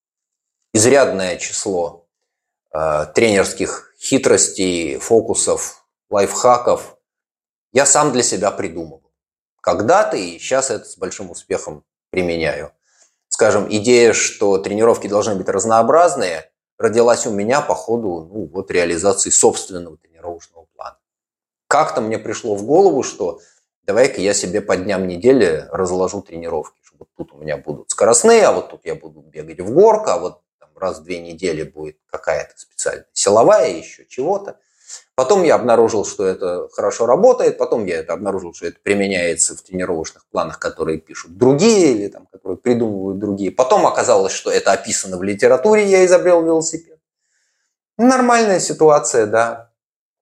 изрядное число э, тренерских хитростей, фокусов, лайфхаков я сам для себя придумывал. Когда-то, и сейчас это с большим успехом применяю. Скажем, идея, что тренировки должны быть разнообразные, родилась у меня по ходу ну, вот, реализации собственного тренировочного плана. Как-то мне пришло в голову, что давай-ка я себе по дням недели разложу тренировки. Что вот тут у меня будут скоростные, а вот тут я буду бегать в горку, а вот там, раз в две недели будет какая-то специальная силовая, еще чего-то. Потом я обнаружил, что это хорошо работает, потом я это обнаружил, что это применяется в тренировочных планах, которые пишут другие или там, которые придумывают другие. Потом оказалось, что это описано в литературе, я изобрел велосипед. Нормальная ситуация, да.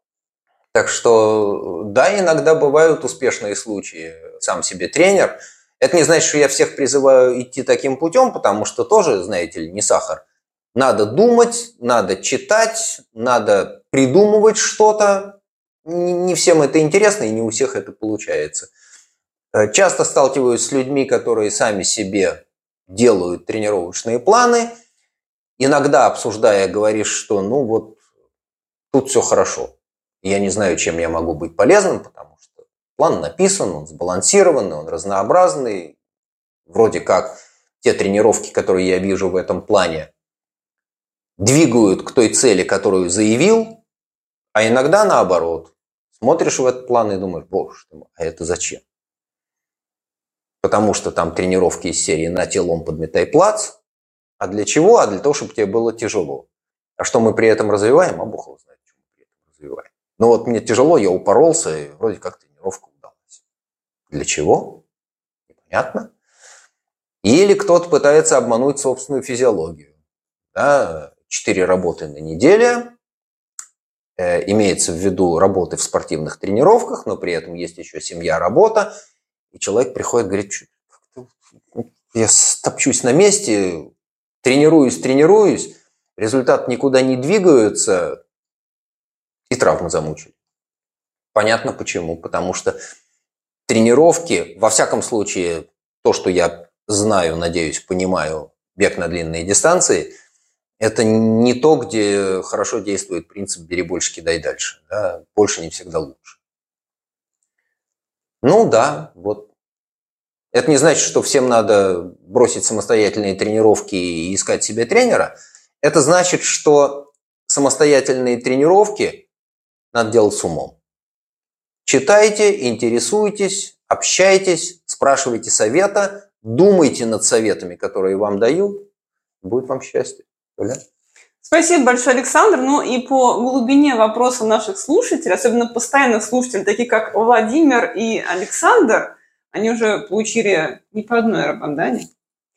Так что, да, иногда бывают успешные случаи, сам себе тренер. Это не значит, что я всех призываю идти таким путем, потому что тоже, знаете ли, не сахар. Надо думать, надо читать, надо придумывать что-то. Не всем это интересно, и не у всех это получается. Часто сталкиваюсь с людьми, которые сами себе делают тренировочные планы. Иногда, обсуждая, говоришь, что ну вот тут все хорошо. Я не знаю, чем я могу быть полезным, потому что план написан, он сбалансированный, он разнообразный. Вроде как те тренировки, которые я вижу в этом плане, двигают к той цели, которую заявил, а иногда наоборот. Смотришь в этот план и думаешь, боже ты мой, а это зачем? Потому что там тренировки из серии «на телом подметай плац». А для чего? А для того, чтобы тебе было тяжело. А что мы при этом развиваем? А бог его знает, что мы при этом развиваем. Но вот мне тяжело, я упоролся, и вроде как тренировка удалась. Для чего? Непонятно. Или кто-то пытается обмануть собственную физиологию. Да, четыре работы на неделю, э, имеется в виду работы в спортивных тренировках, но при этом есть еще семья, работа, и человек приходит и говорит, я топчусь на месте, тренируюсь, тренируюсь, результат никуда не двигается, и травмы замучили. Понятно почему, потому что тренировки, во всяком случае, то, что я знаю, надеюсь, понимаю, бег на длинные дистанции, это не то, где хорошо действует принцип «бери больше, кидай дальше». Да? Больше не всегда лучше. Ну да, вот. Это не значит, что всем надо бросить самостоятельные тренировки и искать себе тренера. Это значит, что самостоятельные тренировки надо делать с умом. Читайте, интересуйтесь, общайтесь, спрашивайте совета, думайте над советами, которые вам дают. Будет вам счастье. Оля? Спасибо большое, Александр. Ну и по глубине вопроса наших слушателей, особенно постоянных слушателей, таких как Владимир и Александр, они уже получили не по одной рабандане.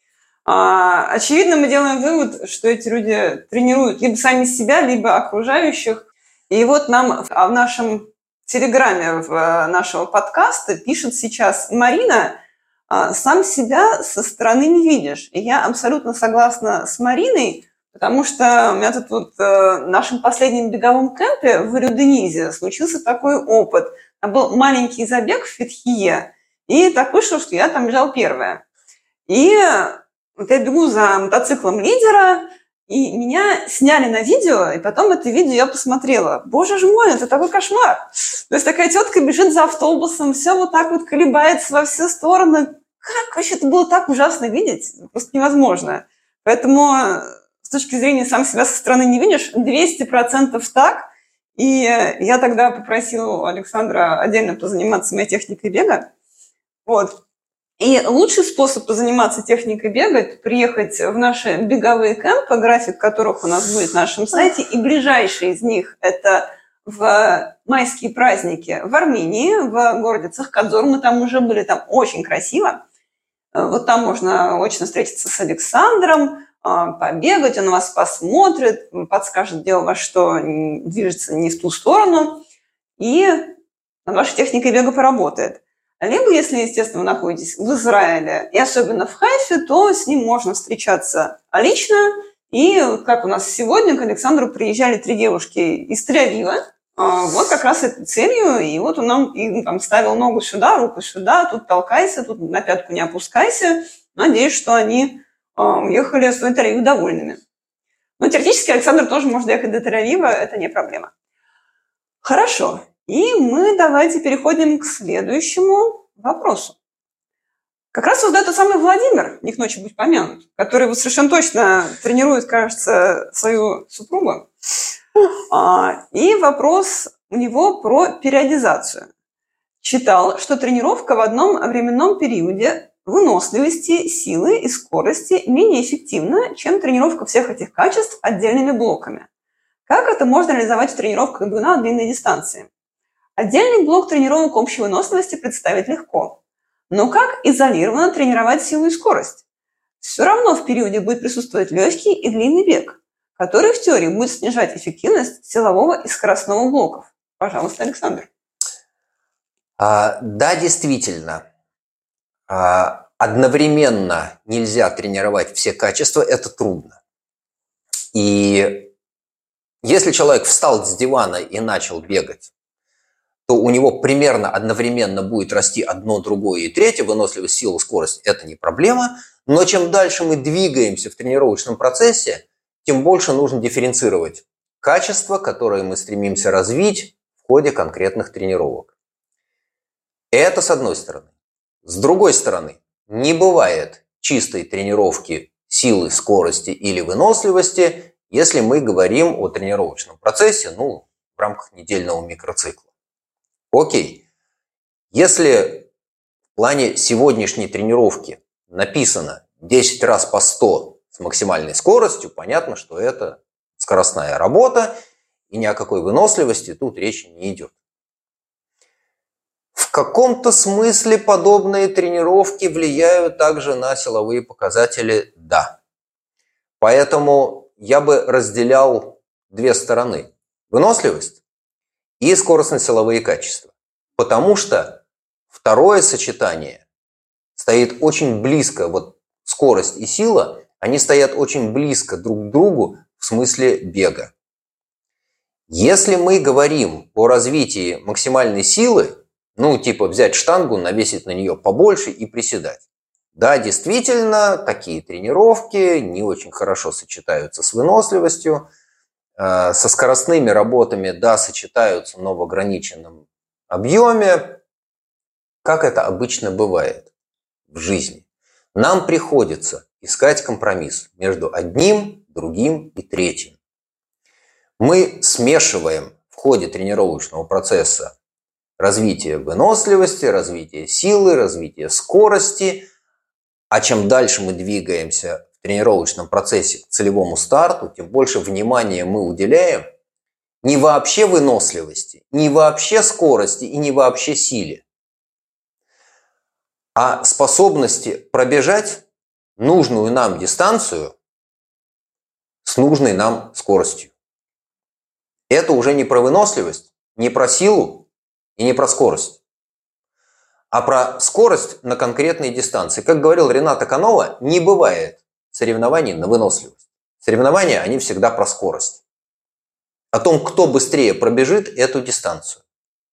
А, очевидно, мы делаем вывод, что эти люди тренируют либо сами себя, либо окружающих. И вот нам в нашем телеграме в нашего подкаста пишет сейчас Марина: «Сам себя со стороны не видишь». И я абсолютно согласна с Мариной, потому что у меня тут вот в нашем последнем беговом кемпе в Ирю-Денизе случился такой опыт. Там был маленький забег в Фетхие, и так вышло, что я там бежал первая. И вот я бегу за мотоциклом лидера, и меня сняли на видео, и потом это видео я посмотрела. Боже ж мой, это такой кошмар. То есть такая тетка бежит за автобусом, все вот так вот колебается во все стороны. Как вообще это было так ужасно видеть? Просто невозможно. Поэтому с точки зрения сам себя со стороны не видишь, двести процентов так. И я тогда попросила Александра отдельно позаниматься моей техникой бега. Вот. И лучший способ позаниматься техникой бега – это приехать в наши беговые кемпы, график которых у нас будет на нашем сайте. И ближайший из них – это в майские праздники в Армении, в городе Цахкадзор. Мы там уже были, там очень красиво. Вот там можно очно встретиться с Александром, побегать, он вас посмотрит, подскажет, где у вас что движется не в ту сторону, и над вашей техникой бега поработает. Либо, если, естественно, вы находитесь в Израиле, и особенно в Хайфе, то с ним можно встречаться лично. И как у нас сегодня к Александру приезжали три девушки из Тель-Авива, вот как раз этой целью, и вот он нам и, там, ставил ногу сюда, руку сюда, тут толкайся, тут на пятку не опускайся. Надеюсь, что они уехали в свой Тель-Авив довольными. Но теоретически Александр тоже может доехать до Тель-Авива, это не проблема. Хорошо. И мы давайте переходим к следующему вопросу. Как раз вот этот самый Владимир, не к ночи будь помянут, который вот совершенно точно тренирует, кажется, свою супругу. И вопрос у него про периодизацию. Читал, что тренировка в одном временном периоде выносливости, силы и скорости менее эффективна, чем тренировка всех этих качеств отдельными блоками. Как это можно реализовать в тренировках бегуна на длинной дистанции? Отдельный блок тренировок общей выносливости представить легко. Но как изолированно тренировать силу и скорость? Все равно в периоде будет присутствовать легкий и длинный бег, который в теории будет снижать эффективность силового и скоростного блоков. Пожалуйста, Александр. А, да, действительно. А, одновременно нельзя тренировать все качества, это трудно. И если человек встал с дивана и начал бегать, то у него примерно одновременно будет расти одно, другое и третье, выносливость, сила, скорость – это не проблема. Но чем дальше мы двигаемся в тренировочном процессе, тем больше нужно дифференцировать качества, которые мы стремимся развить в ходе конкретных тренировок. Это с одной стороны. С другой стороны, не бывает чистой тренировки силы, скорости или выносливости, если мы говорим о тренировочном процессе, ну, в рамках недельного микроцикла. Окей, если в плане сегодняшней тренировки написано десять раз по сто с максимальной скоростью, понятно, что это скоростная работа, и ни о какой выносливости тут речи не идет. В каком-то смысле подобные тренировки влияют также на силовые показатели, да. Поэтому я бы разделял две стороны. Выносливость и скоростно-силовые качества. Потому что второе сочетание стоит очень близко, вот скорость и сила, они стоят очень близко друг к другу в смысле бега. Если мы говорим о развитии максимальной силы, ну, типа взять штангу, навесить на нее побольше и приседать. Да, действительно, такие тренировки не очень хорошо сочетаются с выносливостью. Со скоростными работами, да, сочетаются, но в ограниченном объеме. Как это обычно бывает в жизни? Нам приходится искать компромисс между одним, другим и третьим. Мы смешиваем в ходе тренировочного процесса развитие выносливости, развитие силы, развитие скорости. А чем дальше мы двигаемся в тренировочном процессе к целевому старту, тем больше внимания мы уделяем не вообще выносливости, не вообще скорости и не вообще силе, а способности пробежать нужную нам дистанцию с нужной нам скоростью. Это уже не про выносливость, не про силу и не про скорость, а про скорость на конкретной дистанции. Как говорил Ренат Аканова, не бывает соревнований на выносливость. Соревнования, они всегда про скорость. О том, кто быстрее пробежит эту дистанцию.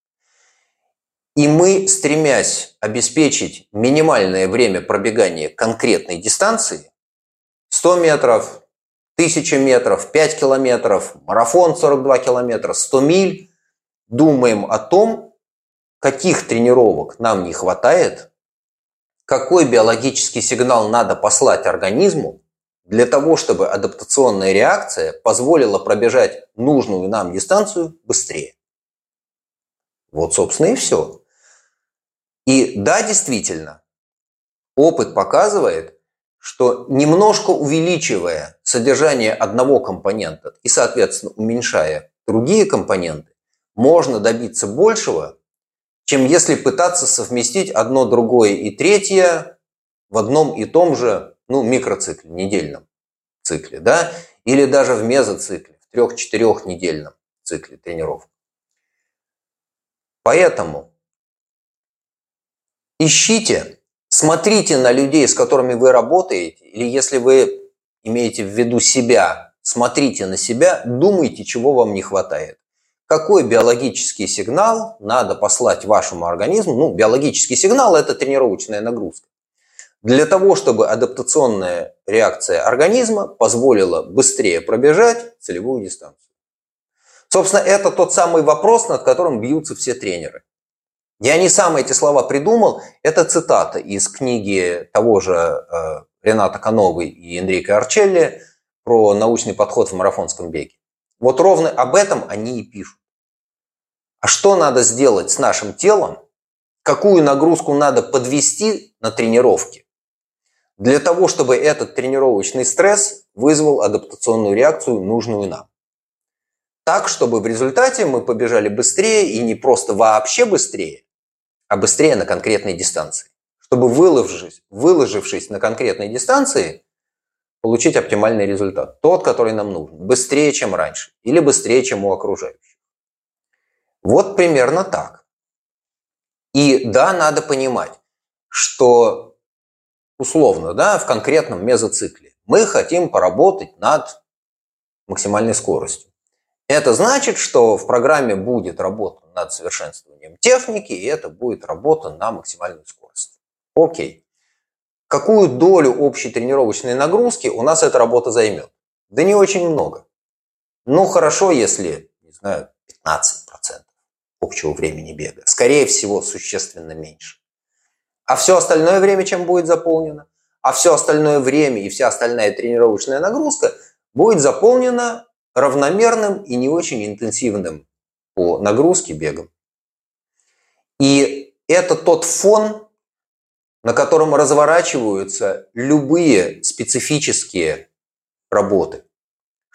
И мы, стремясь обеспечить минимальное время пробегания конкретной дистанции, сто метров, тысяча метров, пять километров, марафон сорок два километра, сто миль, думаем о том, каких тренировок нам не хватает, какой биологический сигнал надо послать организму для того, чтобы адаптационная реакция позволила пробежать нужную нам дистанцию быстрее. Вот, собственно, и все. И да, действительно, опыт показывает, что немножко увеличивая содержание одного компонента и, соответственно, уменьшая другие компоненты, можно добиться большего, чем если пытаться совместить одно, другое и третье в одном и том же, ну, микроцикле, недельном цикле, да, или даже в мезоцикле, в трех-четырехнедельном цикле тренировок. Поэтому ищите, смотрите на людей, с которыми вы работаете, или если вы имеете в виду себя, смотрите на себя, думайте, чего вам не хватает. Какой биологический сигнал надо послать вашему организму? Ну, биологический сигнал – это тренировочная нагрузка. Для того, чтобы адаптационная реакция организма позволила быстрее пробежать целевую дистанцию. Собственно, это тот самый вопрос, над которым бьются все тренеры. Я не сам эти слова придумал, это цитата из книги того же э, Рената Акановы и Энрико Арчелли про научный подход в марафонском беге. Вот ровно об этом они и пишут. А что надо сделать с нашим телом, какую нагрузку надо подвести на тренировке, для того, чтобы этот тренировочный стресс вызвал адаптационную реакцию, нужную нам. Так, чтобы в результате мы побежали быстрее и не просто вообще быстрее, а быстрее на конкретной дистанции. Чтобы, выложившись, выложившись на конкретной дистанции, получить оптимальный результат. Тот, который нам нужен. Быстрее, чем раньше. Или быстрее, чем у окружающих. Вот примерно так. И да, надо понимать, что условно, да, в конкретном мезоцикле мы хотим поработать над максимальной скоростью. Это значит, что в программе будет работа над совершенствованием техники, и это будет работа на максимальную скорость. Окей. Какую долю общей тренировочной нагрузки у нас эта работа займет? Да не очень много. Ну, хорошо, если, не знаю, пятнадцать процентов общего времени бега. Скорее всего, существенно меньше. А все остальное время чем будет заполнено? А все остальное время и вся остальная тренировочная нагрузка будет заполнена равномерным и не очень интенсивным по нагрузке бегом. И это тот фон, на котором разворачиваются любые специфические работы.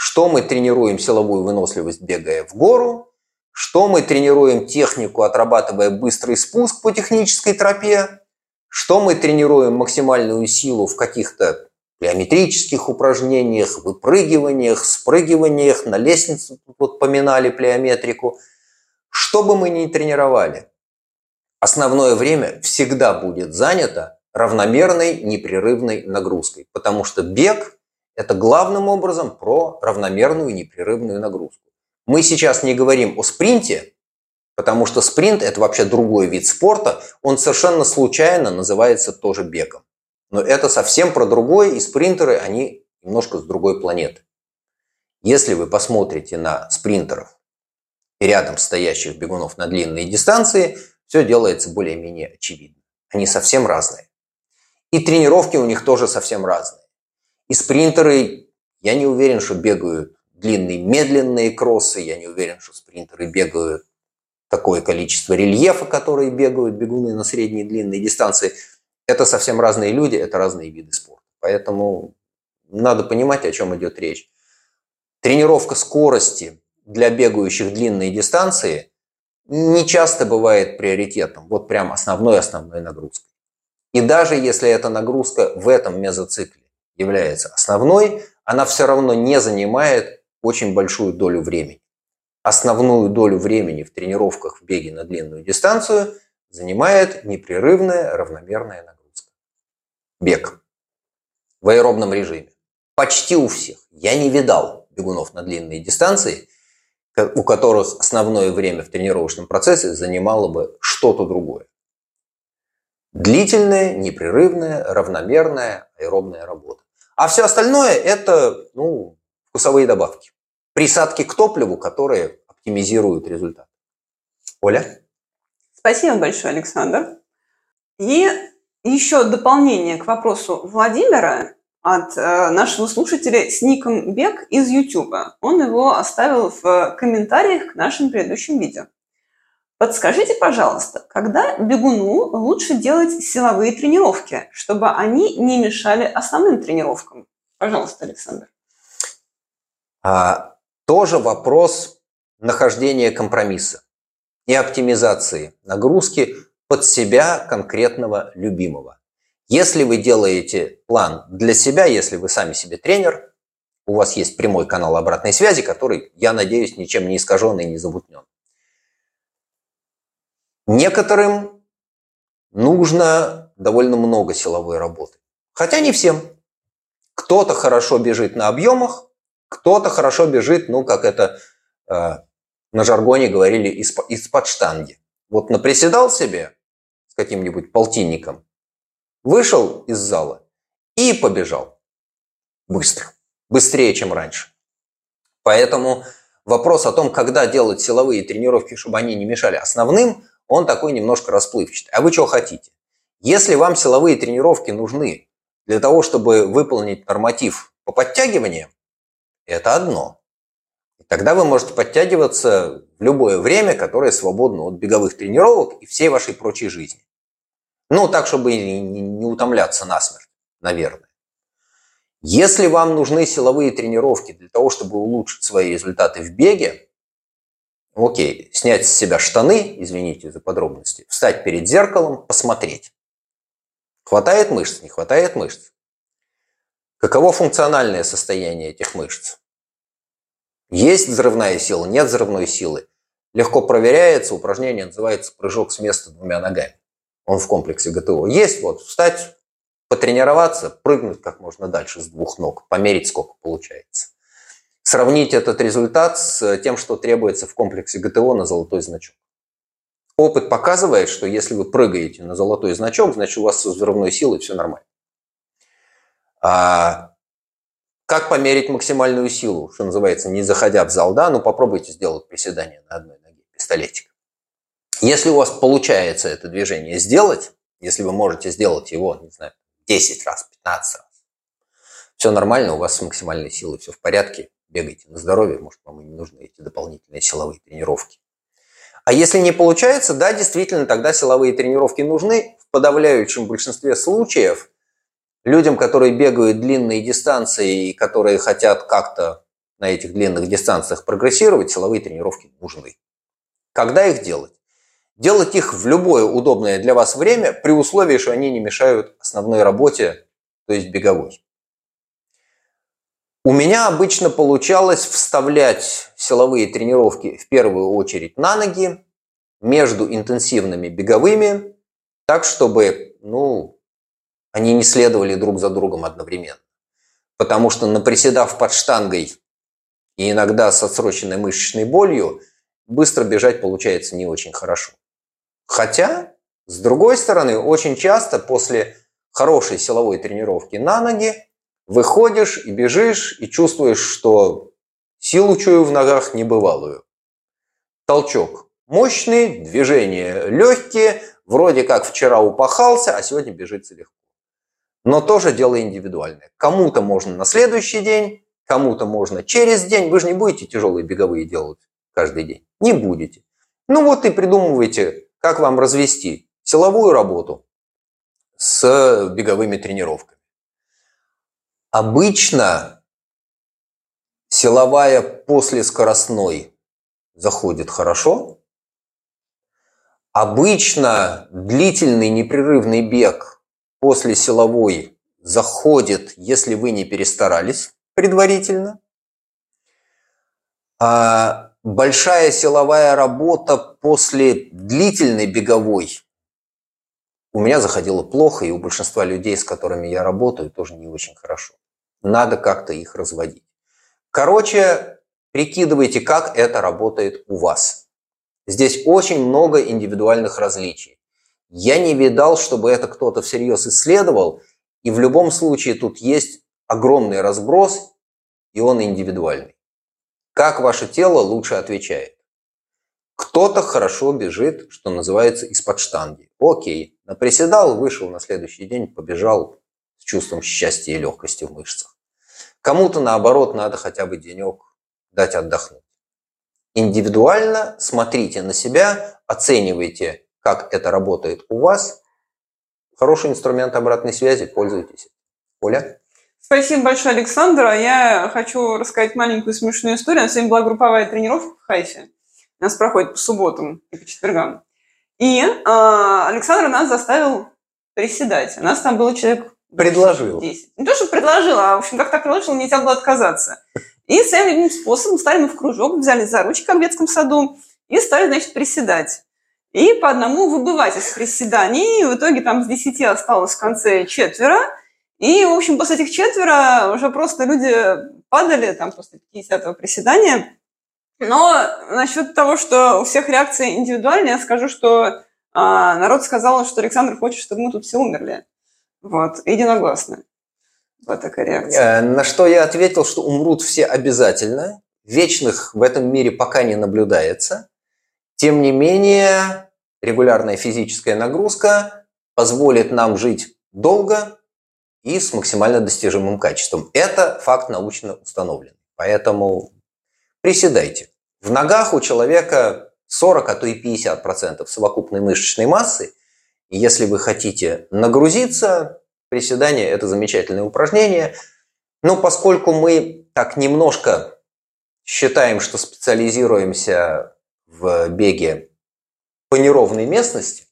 что мы тренируем силовую выносливость, бегая в гору, что мы тренируем технику, отрабатывая быстрый спуск по технической тропе, что мы тренируем максимальную силу в каких-то плеометрических упражнениях, выпрыгиваниях, спрыгиваниях, на лестницу вот поминали плеометрику. Что бы мы ни тренировали, основное время всегда будет занято равномерной непрерывной нагрузкой, потому что бег – это главным образом про равномерную непрерывную нагрузку. Мы сейчас не говорим о спринте, потому что спринт – это вообще другой вид спорта, он совершенно случайно называется тоже бегом. Но это совсем про другое, и спринтеры, они немножко с другой планеты. Если вы посмотрите на спринтеров и рядом стоящих бегунов на длинные дистанции, все делается более-менее очевидно. Они совсем разные. И тренировки у них тоже совсем разные. И спринтеры, я не уверен, что бегают длинные медленные кроссы, я не уверен, что спринтеры бегают такое количество рельефа, которые бегают бегуны на средние и длинные дистанции. Это совсем разные люди, это разные виды спорта. Поэтому надо понимать, о чем идет речь. Тренировка скорости для бегающих длинные дистанции не часто бывает приоритетом, вот прям основной-основной нагрузкой. И даже если эта нагрузка в этом мезоцикле является основной, она все равно не занимает очень большую долю времени. Основную долю времени в тренировках в беге на длинную дистанцию занимает непрерывная равномерная нагрузка. Бег в аэробном режиме. Почти у всех. Я не видал бегунов на длинные дистанции, у которых основное время в тренировочном процессе занимало бы что-то другое. Длительная, непрерывная, равномерная аэробная работа. А все остальное – это ну, вкусовые добавки. Присадки к топливу, которые оптимизируют результат. Оля? Спасибо большое, Александр. И еще дополнение к вопросу Владимира от э, нашего слушателя с ником Бег из Ютуба. Он его оставил в комментариях к нашим предыдущим видео. Подскажите, пожалуйста, когда бегуну лучше делать силовые тренировки, чтобы они не мешали основным тренировкам? Пожалуйста, Александр. А, тоже вопрос нахождения компромисса и оптимизации нагрузки под себя конкретного любимого. Если вы делаете план для себя, если вы сами себе тренер, у вас есть прямой канал обратной связи, который, я надеюсь, ничем не искажен и не замутнен. Некоторым нужно довольно много силовой работы. Хотя не всем. Кто-то хорошо бежит на объемах, кто-то хорошо бежит, ну, как это э, на жаргоне говорили, из-под штанги. Вот наприседал себе с каким-нибудь полтинником, вышел из зала и побежал. Быстро. Быстрее, чем раньше. Поэтому вопрос о том, когда делать силовые тренировки, чтобы они не мешали основным, он такой немножко расплывчатый. А вы что хотите? Если вам силовые тренировки нужны для того, чтобы выполнить норматив по подтягиваниям, это одно. И тогда вы можете подтягиваться в любое время, которое свободно от беговых тренировок и всей вашей прочей жизни. Ну, так, чтобы не утомляться насмерть, наверное. Если вам нужны силовые тренировки для того, чтобы улучшить свои результаты в беге, окей, снять с себя штаны, извините за подробности, встать перед зеркалом, посмотреть. Хватает мышц, не хватает мышц? Каково функциональное состояние этих мышц? Есть взрывная сила, нет взрывной силы. Легко проверяется, упражнение называется прыжок с места двумя ногами. Он в комплексе ГТО. Есть вот встать, потренироваться, прыгнуть как можно дальше с двух ног, померить, сколько получается. Сравнить этот результат с тем, что требуется в комплексе ГТО на золотой значок. Опыт показывает, что если вы прыгаете на золотой значок, значит у вас со взрывной силой все нормально. А как померить максимальную силу, что называется, не заходя в зал, да, ну попробуйте сделать приседание на одной ноге, пистолетик. Если у вас получается это движение сделать, если вы можете сделать его, не знаю, десять раз, пятнадцать раз, все нормально, у вас с максимальной силой все в порядке, бегайте на здоровье, может, вам и не нужны эти дополнительные силовые тренировки. А если не получается, да, действительно, тогда силовые тренировки нужны. В подавляющем большинстве случаев людям, которые бегают длинные дистанции и которые хотят как-то на этих длинных дистанциях прогрессировать, силовые тренировки нужны. Когда их делать? Делать их в любое удобное для вас время, при условии, что они не мешают основной работе, то есть беговой. У меня обычно получалось вставлять силовые тренировки в первую очередь на ноги, между интенсивными беговыми, так, чтобы ну, они не следовали друг за другом одновременно. Потому что, наприседав под штангой и иногда с отсроченной мышечной болью, быстро бежать получается не очень хорошо. Хотя, с другой стороны, очень часто после хорошей силовой тренировки на ноги выходишь и бежишь, и чувствуешь, что силу чую в ногах небывалую. Толчок мощный, движения легкие, вроде как вчера упахался, а сегодня бежится легко. Но тоже дело индивидуальное. Кому-то можно на следующий день, кому-то можно через день. Вы же не будете тяжелые беговые делать каждый день. Не будете. Ну вот и придумывайте, как вам развести силовую работу с беговыми тренировками. Обычно силовая после скоростной заходит хорошо. Обычно длительный непрерывный бег после силовой заходит, если вы не перестарались предварительно. А большая силовая работа после длительной беговой у меня заходила плохо, и у большинства людей, с которыми я работаю, тоже не очень хорошо. Надо как-то их разводить. Короче, прикидывайте, как это работает у вас. Здесь очень много индивидуальных различий. Я не видал, чтобы это кто-то всерьез исследовал, и в любом случае тут есть огромный разброс, и он индивидуальный. Как ваше тело лучше отвечает? Кто-то хорошо бежит, что называется, из-под штанги. Окей, наприседал, вышел на следующий день, побежал с чувством счастья и легкости в мышцах. Кому-то, наоборот, надо хотя бы денек дать отдохнуть. Индивидуально смотрите на себя, оценивайте, как это работает у вас. Хороший инструмент обратной связи, пользуйтесь. Оля? Спасибо большое, Александр. Я хочу рассказать маленькую смешную историю. У нас сегодня была групповая тренировка в Хайфе. У нас проходит по субботам и по четвергам. И э, Александр нас заставил приседать. У нас там было человек Предложил. десять. Не то, что предложил, а в общем, как так предложил, нельзя было отказаться. И своим любимым способом стали мы в кружок, взяли за ручки, как в детском саду, и стали, значит, приседать. И по одному выбывать из приседаний. И в итоге там с десяти осталось в конце четверо. И, в общем, после этих четверо уже просто люди падали, там, после пятидесятого приседания. Но насчет того, что у всех реакции индивидуальные, я скажу, что а, народ сказал, что Александр хочет, чтобы мы тут все умерли. Вот, единогласно. Вот такая реакция. На что я ответил, что умрут все обязательно. Вечных в этом мире пока не наблюдается. Тем не менее, регулярная физическая нагрузка позволит нам жить долго и с максимально достижимым качеством. Это факт научно установлен. Поэтому приседайте. В ногах у человека сорок, а то и пятьдесят процентов совокупной мышечной массы. И если вы хотите нагрузиться, приседание – это замечательное упражнение. Но поскольку мы так немножко считаем, что специализируемся в беге по неровной местности,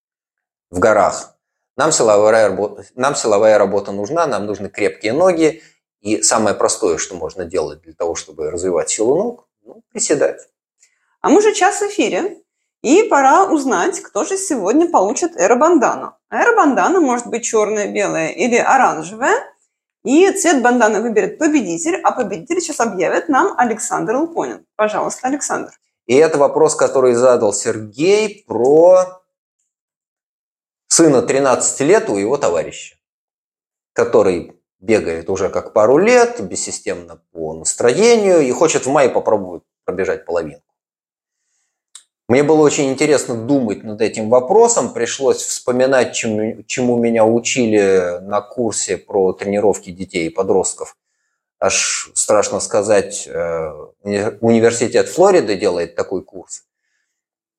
в горах, нам силовая работа, нам силовая работа нужна, нам нужны крепкие ноги. И самое простое, что можно делать для того, чтобы развивать силу ног, ну, приседать. А мы уже час в эфире, и пора узнать, кто же сегодня получит эро-бандану. Эро-бандана может быть черная, белая или оранжевая. И цвет банданы выберет победитель, а победитель сейчас объявит нам Александр Илконин. Пожалуйста, Александр. И это вопрос, который задал Сергей про сына тринадцати лет у его товарища, который бегает уже как пару лет, бессистемно по настроению и хочет в мае попробовать пробежать половинку. Мне было очень интересно думать над этим вопросом. Пришлось вспоминать, чему, чему меня учили на курсе про тренировки детей и подростков. Аж страшно сказать, университет Флориды делает такой курс.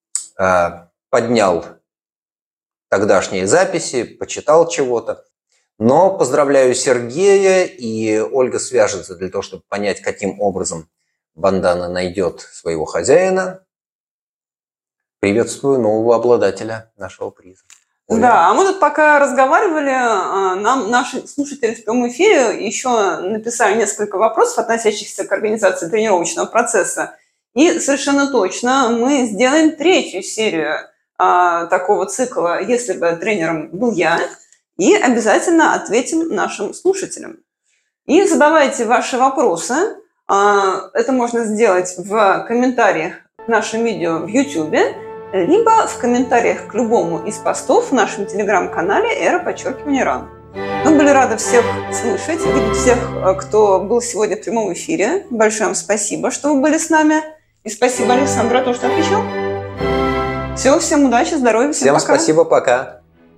Поднял тогдашние записи, почитал чего-то. Но поздравляю Сергея, и Ольга свяжется для того, чтобы понять, каким образом бандана найдет своего хозяина. Приветствую нового обладателя нашего приза. Оля. Да, а мы тут пока разговаривали, нам наши слушатели в прямом эфире еще написали несколько вопросов, относящихся к организации тренировочного процесса. И совершенно точно мы сделаем третью серию а, такого цикла, если бы тренером был я, и обязательно ответим нашим слушателям. И задавайте ваши вопросы. А, это можно сделать в комментариях к нашим видео в YouTube, либо в комментариях к любому из постов в нашем телеграм-канале эра подчеркивание ран. Мы были рады всех слышать, видеть всех, кто был сегодня в прямом эфире. Большое вам спасибо, что вы были с нами. И спасибо, Александр, за то, что отвечал. Все, всем удачи, здоровья, всем, всем пока. Всем спасибо, пока.